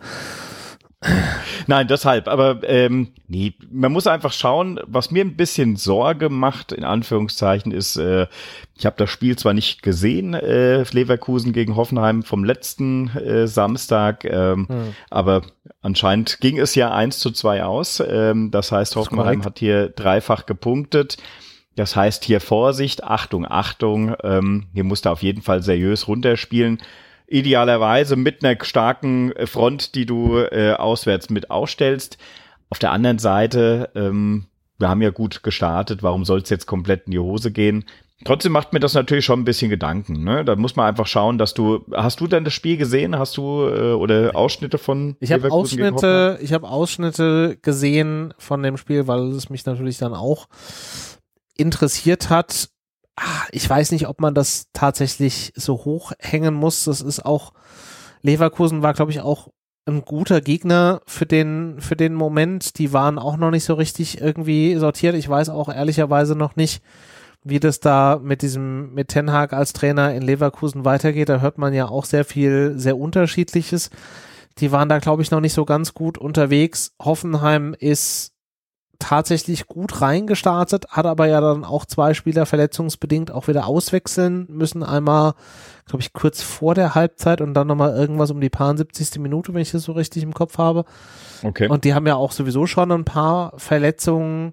Nein, deshalb, aber ähm, nee, man muss einfach schauen, was mir ein bisschen Sorge macht, in Anführungszeichen, ist, äh, ich habe das Spiel zwar nicht gesehen, äh, Leverkusen gegen Hoffenheim vom letzten äh, Samstag, ähm, hm. aber anscheinend ging es ja eins zu zwei aus, ähm, das heißt, Hoffenheim hat hier dreifach gepunktet. Das heißt hier Vorsicht, Achtung, Achtung, ähm, hier musst du auf jeden Fall seriös runterspielen. Idealerweise mit einer starken Front, die du äh, auswärts mit aufstellst. Auf der anderen Seite, ähm, wir haben ja gut gestartet, warum soll es jetzt komplett in die Hose gehen? Trotzdem macht mir das natürlich schon ein bisschen Gedanken. Ne? Da muss man einfach schauen, dass du, hast du denn das Spiel gesehen? Hast du äh, oder Ausschnitte von Ich habe Ausschnitte, ich habe Ausschnitte gesehen von dem Spiel, weil es mich natürlich dann auch interessiert hat. Ich weiß nicht, ob man das tatsächlich so hoch hängen muss. Das ist auch, Leverkusen war, glaube ich, auch ein guter Gegner für den, für den Moment. Die waren auch noch nicht so richtig irgendwie sortiert. Ich weiß auch ehrlicherweise noch nicht, wie das da mit diesem, mit Ten Hag als Trainer in Leverkusen weitergeht. Da hört man ja auch sehr viel, sehr Unterschiedliches. Die waren da, glaube ich, noch nicht so ganz gut unterwegs. Hoffenheim ist tatsächlich gut reingestartet, hat aber ja dann auch zwei Spieler verletzungsbedingt auch wieder auswechseln müssen. Einmal, glaube ich, kurz vor der Halbzeit und dann nochmal irgendwas um die paar siebzigste Minute, wenn ich das so richtig im Kopf habe. Okay. Und die haben ja auch sowieso schon ein paar Verletzungen.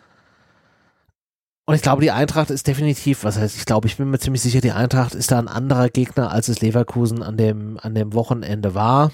Und ich glaube, die Eintracht ist definitiv, was heißt, ich glaube, ich bin mir ziemlich sicher, die Eintracht ist da ein anderer Gegner, als es Leverkusen an dem, an dem Wochenende war.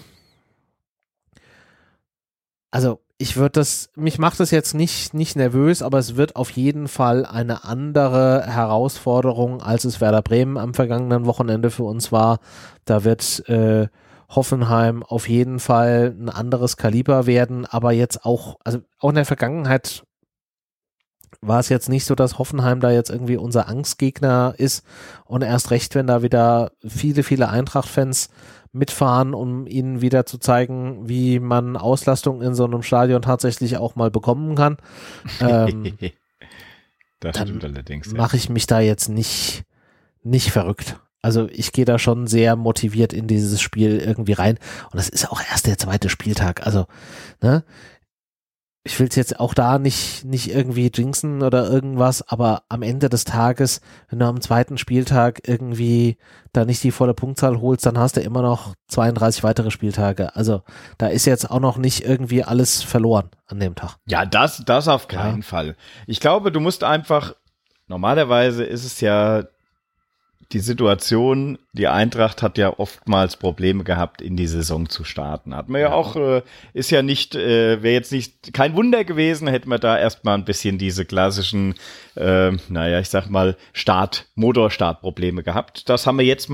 Also, ich würde das, mich macht das jetzt nicht, nicht nervös, aber es wird auf jeden Fall eine andere Herausforderung, als es Werder Bremen am vergangenen Wochenende für uns war. Da wird äh, Hoffenheim auf jeden Fall ein anderes Kaliber werden, aber jetzt auch, also auch in der Vergangenheit war es jetzt nicht so, dass Hoffenheim da jetzt irgendwie unser Angstgegner ist und erst recht, wenn da wieder viele, viele Eintracht-Fans mitfahren, um ihnen wieder zu zeigen, wie man Auslastung in so einem Stadion tatsächlich auch mal bekommen kann. Ähm, das dann stimmt allerdings. mache ich mich da jetzt nicht, nicht verrückt. Also ich gehe da schon sehr motiviert in dieses Spiel irgendwie rein. Und das ist auch erst der zweite Spieltag. Also, ne? Ich will es jetzt auch da nicht, nicht irgendwie jinxen oder irgendwas, aber am Ende des Tages, wenn du am zweiten Spieltag irgendwie da nicht die volle Punktzahl holst, dann hast du immer noch zweiunddreißig weitere Spieltage. Also da ist jetzt auch noch nicht irgendwie alles verloren an dem Tag. Ja, das, das auf keinen Ja. Fall. Ich glaube, du musst einfach, normalerweise ist es ja die Situation, die Eintracht hat ja oftmals Probleme gehabt, in die Saison zu starten. Hat man ja, ja auch, äh, ist ja nicht, äh, wäre jetzt nicht, kein Wunder gewesen, hätten wir da erstmal ein bisschen diese klassischen, äh, naja, ich sag mal, Start, Motorstartprobleme gehabt. Das haben wir jetzt mal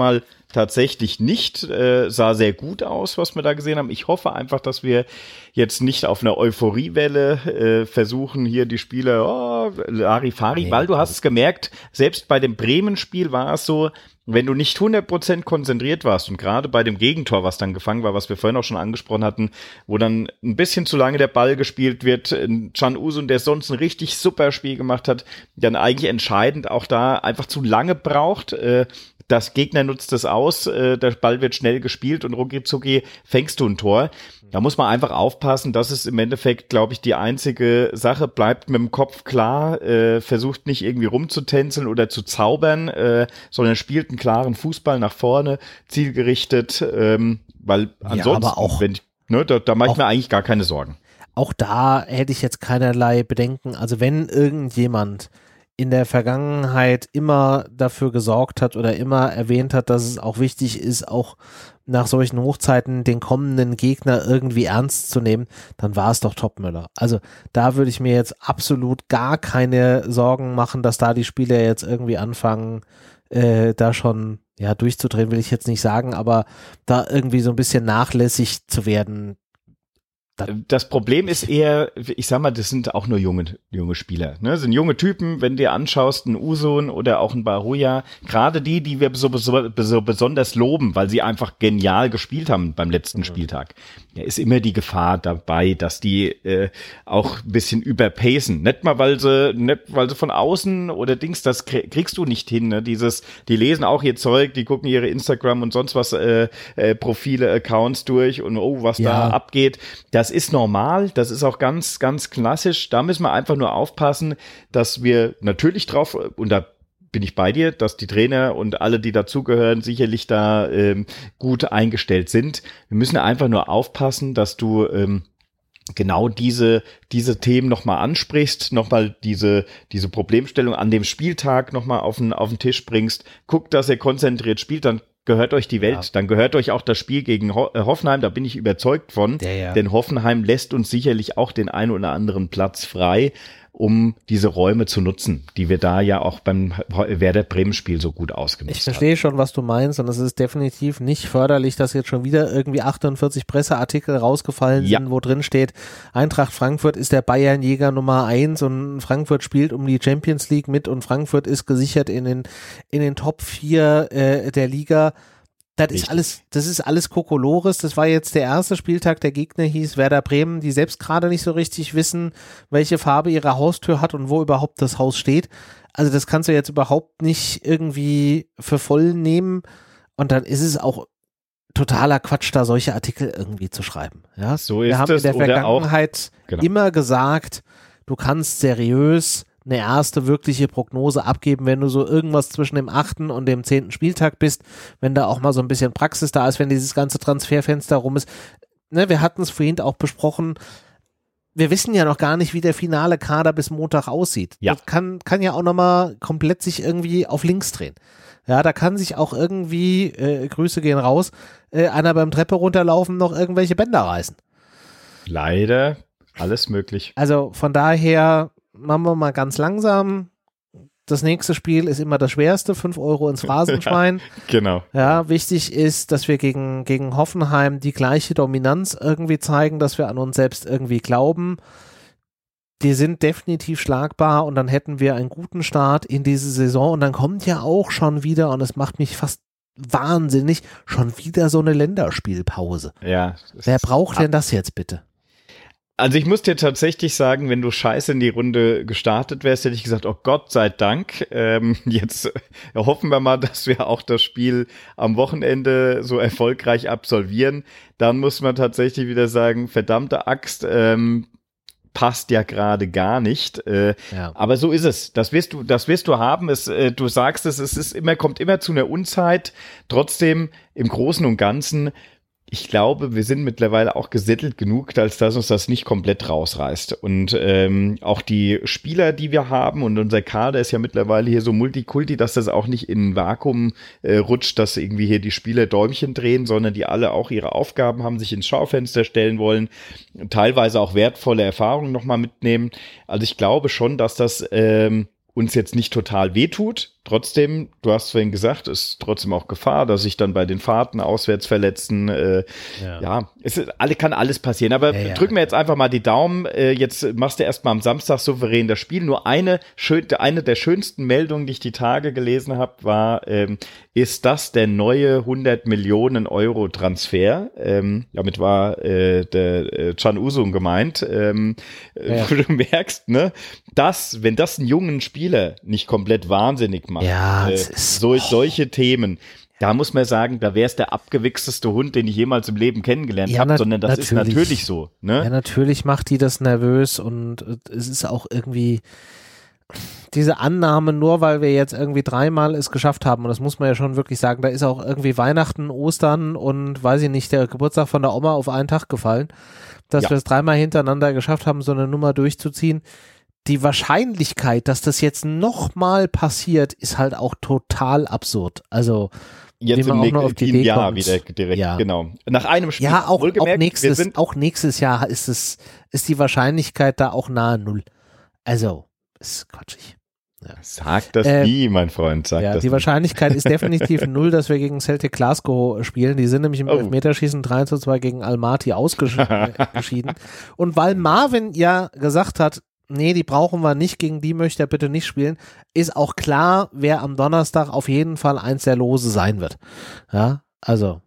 tatsächlich nicht. Äh, sah sehr gut aus, was wir da gesehen haben. Ich hoffe einfach, dass wir jetzt nicht auf einer Euphoriewelle äh, versuchen, hier die Spieler, oh, Larifari, nee, weil du hast es gemerkt, selbst bei dem Bremen-Spiel war es so, wenn du nicht hundert Prozent konzentriert warst und gerade bei dem Gegentor, was dann gefangen war, was wir vorhin auch schon angesprochen hatten, wo dann ein bisschen zu lange der Ball gespielt wird, Can Uzun, der sonst ein richtig super Spiel gemacht hat, dann eigentlich entscheidend auch da einfach zu lange braucht, äh, das Gegner nutzt es aus, äh, der Ball wird schnell gespielt und rucki zucki fängst du ein Tor. Da muss man einfach aufpassen, das ist im Endeffekt, glaube ich, die einzige Sache, bleibt mit dem Kopf klar, äh, versucht nicht irgendwie rumzutänzeln oder zu zaubern, äh, sondern spielt einen klaren Fußball nach vorne, zielgerichtet, ähm, weil ansonsten, ja, aber auch, wenn, ne, da, da mache ich mir eigentlich gar keine Sorgen. Auch da hätte ich jetzt keinerlei Bedenken, also wenn irgendjemand in der Vergangenheit immer dafür gesorgt hat oder immer erwähnt hat, dass es auch wichtig ist, auch nach solchen Hochzeiten den kommenden Gegner irgendwie ernst zu nehmen, dann war es doch Topmöller. Also da würde ich mir jetzt absolut gar keine Sorgen machen, dass da die Spieler jetzt irgendwie anfangen, äh, da schon ja durchzudrehen, will ich jetzt nicht sagen, aber da irgendwie so ein bisschen nachlässig zu werden. Das Problem ist eher, ich sag mal, das sind auch nur junge, junge Spieler, ne? Das sind junge Typen, wenn du dir anschaust, ein Uzun oder auch ein Baruja, gerade die, die wir so, so, so besonders loben, weil sie einfach genial gespielt haben beim letzten mhm. Spieltag. Ja, ist immer die Gefahr dabei, dass die äh, auch ein bisschen überpacen. Nicht mal, weil sie, nicht, weil sie von außen oder Dings, das kriegst du nicht hin, ne? Dieses, die lesen auch ihr Zeug, die gucken ihre Instagram und sonst was äh, äh, Profile, Accounts durch und oh, was ja. da abgeht. Das Das ist normal, das ist auch ganz, ganz klassisch. Da müssen wir einfach nur aufpassen, dass wir natürlich drauf, und da bin ich bei dir, dass die Trainer und alle, die dazugehören, sicherlich da ähm, gut eingestellt sind. Wir müssen einfach nur aufpassen, dass du ähm, genau diese diese Themen nochmal ansprichst, nochmal diese diese Problemstellung an dem Spieltag nochmal auf den, auf den Tisch bringst. Guckt, dass ihr konzentriert spielt, dann gehört euch die Welt, ja. dann gehört euch auch das Spiel gegen Ho- äh, Hoffenheim, da bin ich überzeugt von, ja, ja. denn Hoffenheim lässt uns sicherlich auch den einen oder anderen Platz frei, um diese Räume zu nutzen, die wir da ja auch beim Werder Bremen-Spiel so gut ausgenutzt haben. Ich verstehe haben. schon, was du meinst, und es ist definitiv nicht förderlich, dass jetzt schon wieder irgendwie achtundvierzig Presseartikel rausgefallen ja. sind, wo drin steht, Eintracht Frankfurt ist der Bayernjäger Nummer eins und Frankfurt spielt um die Champions League mit und Frankfurt ist gesichert in den, in den Top vier äh, der Liga. Das ist alles, das ist alles Kokolores. Das war jetzt der erste Spieltag. Der Gegner hieß Werder Bremen, die selbst gerade nicht so richtig wissen, welche Farbe ihre Haustür hat und wo überhaupt das Haus steht. Also das kannst du jetzt überhaupt nicht irgendwie für voll nehmen. Und dann ist es auch totaler Quatsch, da solche Artikel irgendwie zu schreiben. Ja, so ist wir haben es, in der Vergangenheit auch, genau. immer gesagt, du kannst seriös eine erste wirkliche Prognose abgeben, wenn du so irgendwas zwischen dem achten und dem zehnten Spieltag bist, wenn da auch mal so ein bisschen Praxis da ist, wenn dieses ganze Transferfenster rum ist. Ne, wir hatten es vorhin auch besprochen, wir wissen ja noch gar nicht, wie der finale Kader bis Montag aussieht. Ja. Das kann, kann ja auch nochmal komplett sich irgendwie auf links drehen. Ja, da kann sich auch irgendwie, äh, Grüße gehen raus, äh, einer beim Treppe runterlaufen noch irgendwelche Bänder reißen. Leider, alles möglich. Also von daher machen wir mal ganz langsam. Das nächste Spiel ist immer das schwerste, fünf Euro ins Phrasenschwein. Ja, genau. Ja, wichtig ist, dass wir gegen, gegen Hoffenheim die gleiche Dominanz irgendwie zeigen, dass wir an uns selbst irgendwie glauben. Die sind definitiv schlagbar und dann hätten wir einen guten Start in diese Saison und dann kommt ja auch schon wieder, und es macht mich fast wahnsinnig, schon wieder so eine Länderspielpause. Ja. Wer braucht denn das jetzt bitte? Also ich muss dir tatsächlich sagen, wenn du scheiße in die Runde gestartet wärst, hätte ich gesagt, oh Gott sei Dank, ähm, jetzt hoffen wir mal, dass wir auch das Spiel am Wochenende so erfolgreich absolvieren. Dann muss man tatsächlich wieder sagen, verdammte Axt, ähm, passt ja gerade gar nicht. Äh, ja. Aber so ist es. Das wirst du, das wirst du haben. Es, äh, du sagst es, es ist immer, kommt immer zu einer Unzeit. Trotzdem im Großen und Ganzen, ich glaube, wir sind mittlerweile auch gesettelt genug, als dass uns das nicht komplett rausreißt. Und ähm, auch die Spieler, die wir haben, und unser Kader ist ja mittlerweile hier so Multikulti, dass das auch nicht in ein Vakuum äh, rutscht, dass irgendwie hier die Spieler Däumchen drehen, sondern die alle auch ihre Aufgaben haben, sich ins Schaufenster stellen wollen, teilweise auch wertvolle Erfahrungen nochmal mitnehmen. Also ich glaube schon, dass das ähm, uns jetzt nicht total wehtut. trotzdem, du hast vorhin gesagt, ist trotzdem auch Gefahr, dass sich dann bei den Fahrten auswärts verletzen. Äh, ja. ja, es ist, alle, kann alles passieren. Aber ja, ja. drücken wir jetzt einfach mal die Daumen. Äh, jetzt machst du erstmal am Samstag souverän das Spiel. Nur eine, schön, eine der schönsten Meldungen, die ich die Tage gelesen habe, war, ähm, ist das der neue hundert Millionen Euro Transfer? Ähm, damit war äh, der äh, Can Usung gemeint. Ähm, ja. Wo du merkst, ne, dass, wenn das einen jungen Spieler nicht komplett wahnsinnig macht, ja, äh, ist, so, oh. solche Themen, da muss man sagen, da wäre es der abgewichsteste Hund, den ich jemals im Leben kennengelernt ja, habe, na, sondern das natürlich. ist natürlich so. Ne? Ja, natürlich macht die das nervös und es ist auch irgendwie diese Annahme, nur weil wir jetzt irgendwie dreimal es geschafft haben, und das muss man ja schon wirklich sagen, da ist auch irgendwie Weihnachten, Ostern und weiß ich nicht, der Geburtstag von der Oma auf einen Tag gefallen, dass ja. wir es dreimal hintereinander geschafft haben, so eine Nummer durchzuziehen. Die Wahrscheinlichkeit, dass das jetzt nochmal passiert, ist halt auch total absurd. Also jetzt im nächsten Jahr wieder direkt, ja. genau. Nach einem Spiel. Ja, auch, auch, nächstes, auch nächstes Jahr ist es, ist die Wahrscheinlichkeit da auch nahe Null. Also, ist quatschig. Ja. Sag das äh, nie, mein Freund, sag ja, das die nie. Wahrscheinlichkeit ist definitiv null, dass wir gegen Celtic Glasgow spielen. Die sind nämlich im oh. Elfmeterschießen drei zu zwei gegen Almaty ausgeschieden. Und weil Marvin ja gesagt hat, nee, die brauchen wir nicht, gegen die möchte er bitte nicht spielen, ist auch klar, wer am Donnerstag auf jeden Fall eins der Lose sein wird. Ja, also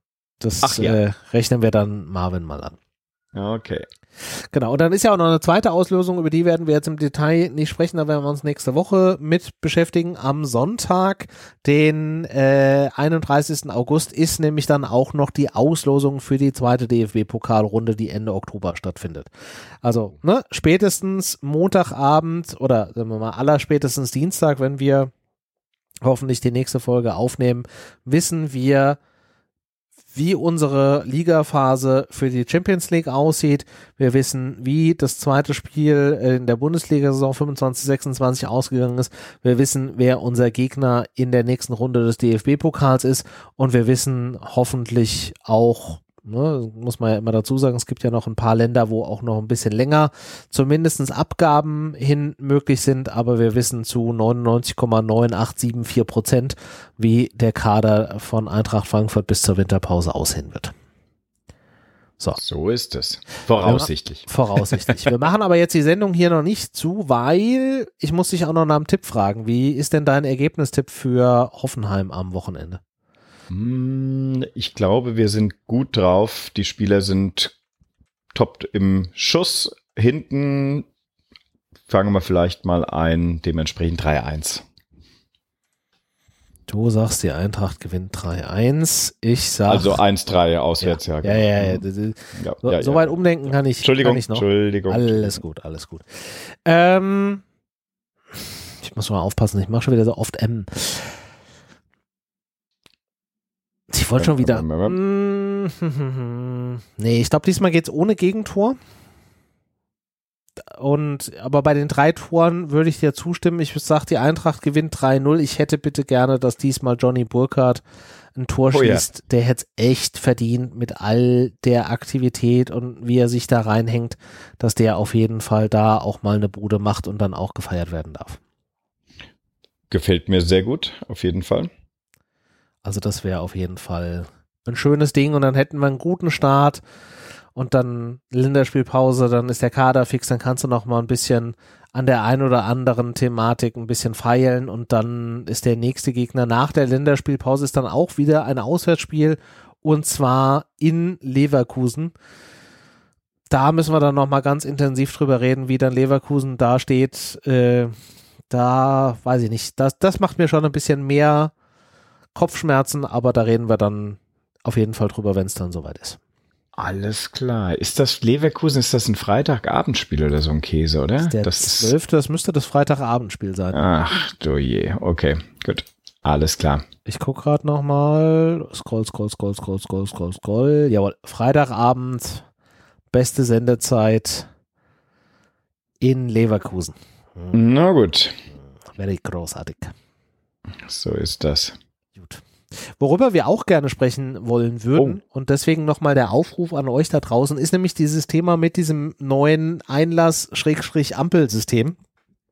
das ja. äh, rechnen wir dann Marvin mal an. Okay. Genau, und dann ist ja auch noch eine zweite Auslösung, über die werden wir jetzt im Detail nicht sprechen, da werden wir uns nächste Woche mit beschäftigen. Am Sonntag, den äh, einunddreißigsten August, ist nämlich dann auch noch die Auslosung für die zweite D F B-Pokalrunde, die Ende Oktober stattfindet. Also, ne, spätestens Montagabend oder sagen wir mal allerspätestens Dienstag, wenn wir hoffentlich die nächste Folge aufnehmen, wissen wir, wie unsere Ligaphase für die Champions League aussieht. Wir wissen, wie das zweite Spiel in der Bundesliga-Saison fünfundzwanzig sechsundzwanzig ausgegangen ist. Wir wissen, wer unser Gegner in der nächsten Runde des D F B-Pokals ist. Und wir wissen hoffentlich auch, ne, muss man ja immer dazu sagen, es gibt ja noch ein paar Länder, wo auch noch ein bisschen länger zumindest Abgaben hin möglich sind, aber wir wissen zu neunundneunzig Komma neun acht sieben vier Prozent, wie der Kader von Eintracht Frankfurt bis zur Winterpause aussehen wird. So, so ist es. Voraussichtlich. Ja, voraussichtlich. Wir machen aber jetzt die Sendung hier noch nicht zu, weil ich muss dich auch noch nach einem Tipp fragen. Wie ist denn dein Ergebnistipp für Hoffenheim am Wochenende? Ich glaube, wir sind gut drauf. Die Spieler sind top im Schuss. Hinten fangen wir vielleicht mal ein, dementsprechend drei eins. Du sagst, die Eintracht gewinnt drei eins. Ich sage... Also eins drei auswärts, ja. Ja, ja, ja. ja. ja, so, ja so weit umdenken kann ich, Entschuldigung, kann ich noch. Entschuldigung. Alles gut, alles gut. Ähm, ich muss mal aufpassen, ich mache schon wieder so oft M. Ich wollte schon wieder. Nee, ich glaube, diesmal geht's ohne Gegentor. Und aber bei den drei Toren würde ich dir zustimmen. Ich sage, die Eintracht gewinnt drei null. Ich hätte bitte gerne, dass diesmal Johnny Burkhardt ein Tor oh, schießt. Ja. Der hätte es echt verdient mit all der Aktivität und wie er sich da reinhängt, dass der auf jeden Fall da auch mal eine Bude macht und dann auch gefeiert werden darf. Gefällt mir sehr gut, auf jeden Fall. Also das wäre auf jeden Fall ein schönes Ding und dann hätten wir einen guten Start und dann Länderspielpause, dann ist der Kader fix, dann kannst du noch mal ein bisschen an der ein oder anderen Thematik ein bisschen feilen und dann ist der nächste Gegner nach der Länderspielpause ist dann auch wieder ein Auswärtsspiel und zwar in Leverkusen. Da müssen wir dann noch mal ganz intensiv drüber reden, wie dann Leverkusen da steht. Äh, da weiß ich nicht, das, das macht mir schon ein bisschen mehr Kopfschmerzen, aber da reden wir dann auf jeden Fall drüber, wenn es dann soweit ist. Alles klar. Ist das Leverkusen, ist das ein Freitagabendspiel oder so ein Käse, oder? Das ist der das zwölfte, das müsste das Freitagabendspiel sein. Ach du je, okay, gut. Alles klar. Ich gucke gerade nochmal. Scroll, scroll, scroll, scroll, scroll, scroll, scroll. Jawohl, Freitagabend, beste Sendezeit in Leverkusen. Hm. Na gut. Very großartig. So ist das. Gut. Worüber wir auch gerne sprechen wollen würden oh. und deswegen nochmal der Aufruf an euch da draußen, ist nämlich dieses Thema mit diesem neuen Einlass-Ampelsystem.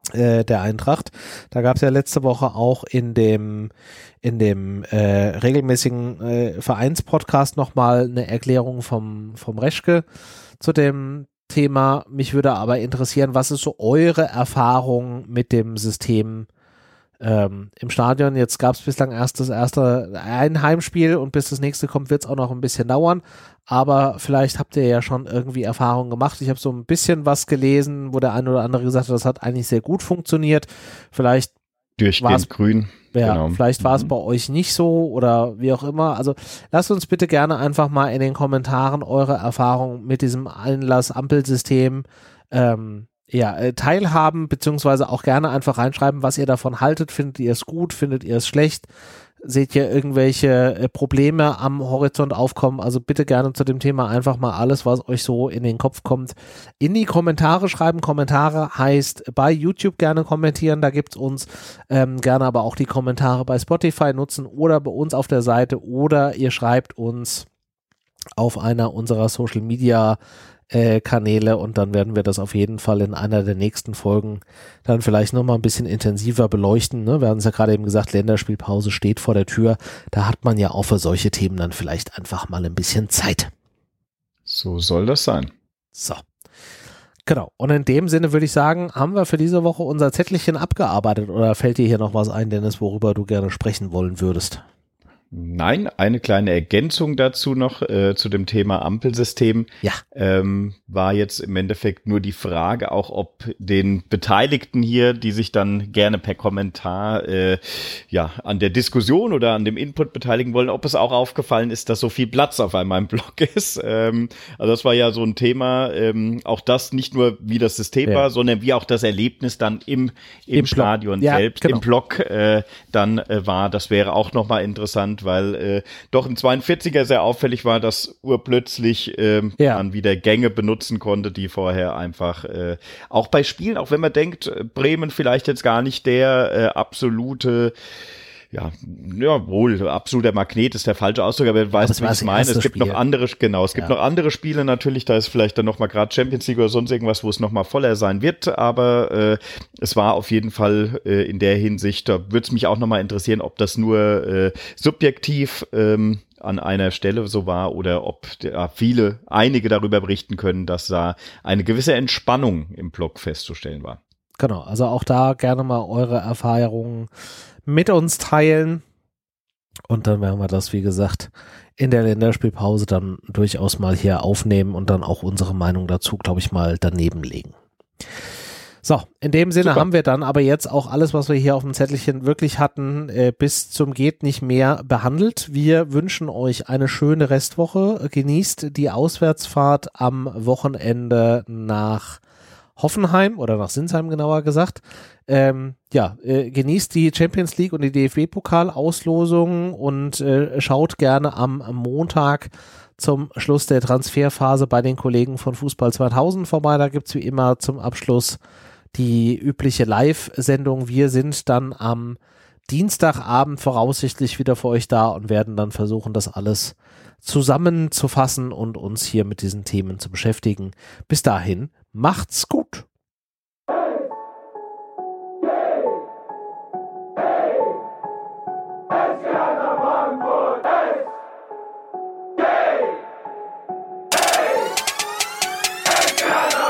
äh, der Eintracht. Da gab es ja letzte Woche auch in dem in dem äh, regelmäßigen äh, Vereinspodcast nochmal eine Erklärung vom, vom Reschke zu dem Thema. Mich würde aber interessieren, was ist so eure Erfahrung mit dem System ähm, im Stadion? Jetzt gab es bislang erst das erste ein Heimspiel und bis das nächste kommt, wird es auch noch ein bisschen dauern. Aber vielleicht habt ihr ja schon irgendwie Erfahrungen gemacht. Ich habe so ein bisschen was gelesen, wo der eine oder andere gesagt hat, das hat eigentlich sehr gut funktioniert. Vielleicht durchgehend grün. Ja, genau. Vielleicht war es mhm. bei euch nicht so oder wie auch immer. Also lasst uns bitte gerne einfach mal in den Kommentaren eure Erfahrungen mit diesem Einlass-Ampelsystem ähm, ja, äh, teilhaben, beziehungsweise auch gerne einfach reinschreiben, was ihr davon haltet. Findet ihr es gut? Findet ihr es schlecht? Seht ihr irgendwelche äh, Probleme am Horizont aufkommen? Also bitte gerne zu dem Thema einfach mal alles, was euch so in den Kopf kommt, in die Kommentare schreiben. Kommentare heißt bei YouTube gerne kommentieren, da gibt's uns ähm, gerne aber auch die Kommentare bei Spotify nutzen oder bei uns auf der Seite oder ihr schreibt uns auf einer unserer Social Media Äh, Kanäle und dann werden wir das auf jeden Fall in einer der nächsten Folgen dann vielleicht nochmal ein bisschen intensiver beleuchten. Ne? Wir haben es ja gerade eben gesagt, Länderspielpause steht vor der Tür. Da hat man ja auch für solche Themen dann vielleicht einfach mal ein bisschen Zeit. So soll das sein. So. Genau. Und in dem Sinne würde ich sagen, haben wir für diese Woche unser Zettelchen abgearbeitet oder fällt dir hier noch was ein, Dennis, worüber du gerne sprechen wollen würdest? Nein, eine kleine Ergänzung dazu noch äh, zu dem Thema Ampelsystem. Ja. Ähm, war jetzt im Endeffekt nur die Frage auch, ob den Beteiligten hier, die sich dann gerne per Kommentar äh, ja an der Diskussion oder an dem Input beteiligen wollen, ob es auch aufgefallen ist, dass so viel Platz auf einmal im Blog ist. Ähm, also das war ja so ein Thema, ähm, auch das nicht nur wie das System ja. war, sondern wie auch das Erlebnis dann im, im, Im Stadion ja, selbst, genau. im Blog äh, dann äh, war. Das wäre auch nochmal interessant, weil äh, doch ein zweiundvierziger sehr auffällig war, dass urplötzlich äh, ja. man wieder Gänge benutzen konnte, die vorher einfach äh, auch bei Spielen, auch wenn man denkt, Bremen vielleicht jetzt gar nicht der äh, absolute Ja, ja, wohl, absoluter Magnet ist der falsche Ausdruck, aber du weißt, wie ich es meine. Es gibt Spiel. noch andere, genau, es gibt ja. noch andere Spiele natürlich, da ist vielleicht dann nochmal gerade Champions League oder sonst irgendwas, wo es nochmal voller sein wird, aber äh, es war auf jeden Fall äh, in der Hinsicht, da würde es mich auch nochmal interessieren, ob das nur äh, subjektiv ähm, an einer Stelle so war oder ob ja, viele, einige darüber berichten können, dass da eine gewisse Entspannung im Blog festzustellen war. Genau, also auch da gerne mal eure Erfahrungen mit uns teilen und dann werden wir das, wie gesagt, in der Länderspielpause dann durchaus mal hier aufnehmen und dann auch unsere Meinung dazu, glaube ich, mal daneben legen. So, in dem Sinne Super. Haben wir dann aber jetzt auch alles, was wir hier auf dem Zettelchen wirklich hatten, äh, bis zum geht nicht mehr behandelt. Wir wünschen euch eine schöne Restwoche. Genießt die Auswärtsfahrt am Wochenende nach Hoffenheim oder nach Sinsheim genauer gesagt. Ähm, ja, äh, genießt die Champions League und die D F B-Pokal-Auslosung und äh, schaut gerne am, am Montag zum Schluss der Transferphase bei den Kollegen von Fußball zweitausend vorbei. Da gibt's wie immer zum Abschluss die übliche Live-Sendung. Wir sind dann am Dienstagabend voraussichtlich wieder für euch da und werden dann versuchen, das alles zusammenzufassen und uns hier mit diesen Themen zu beschäftigen. Bis dahin, macht's gut! Hey!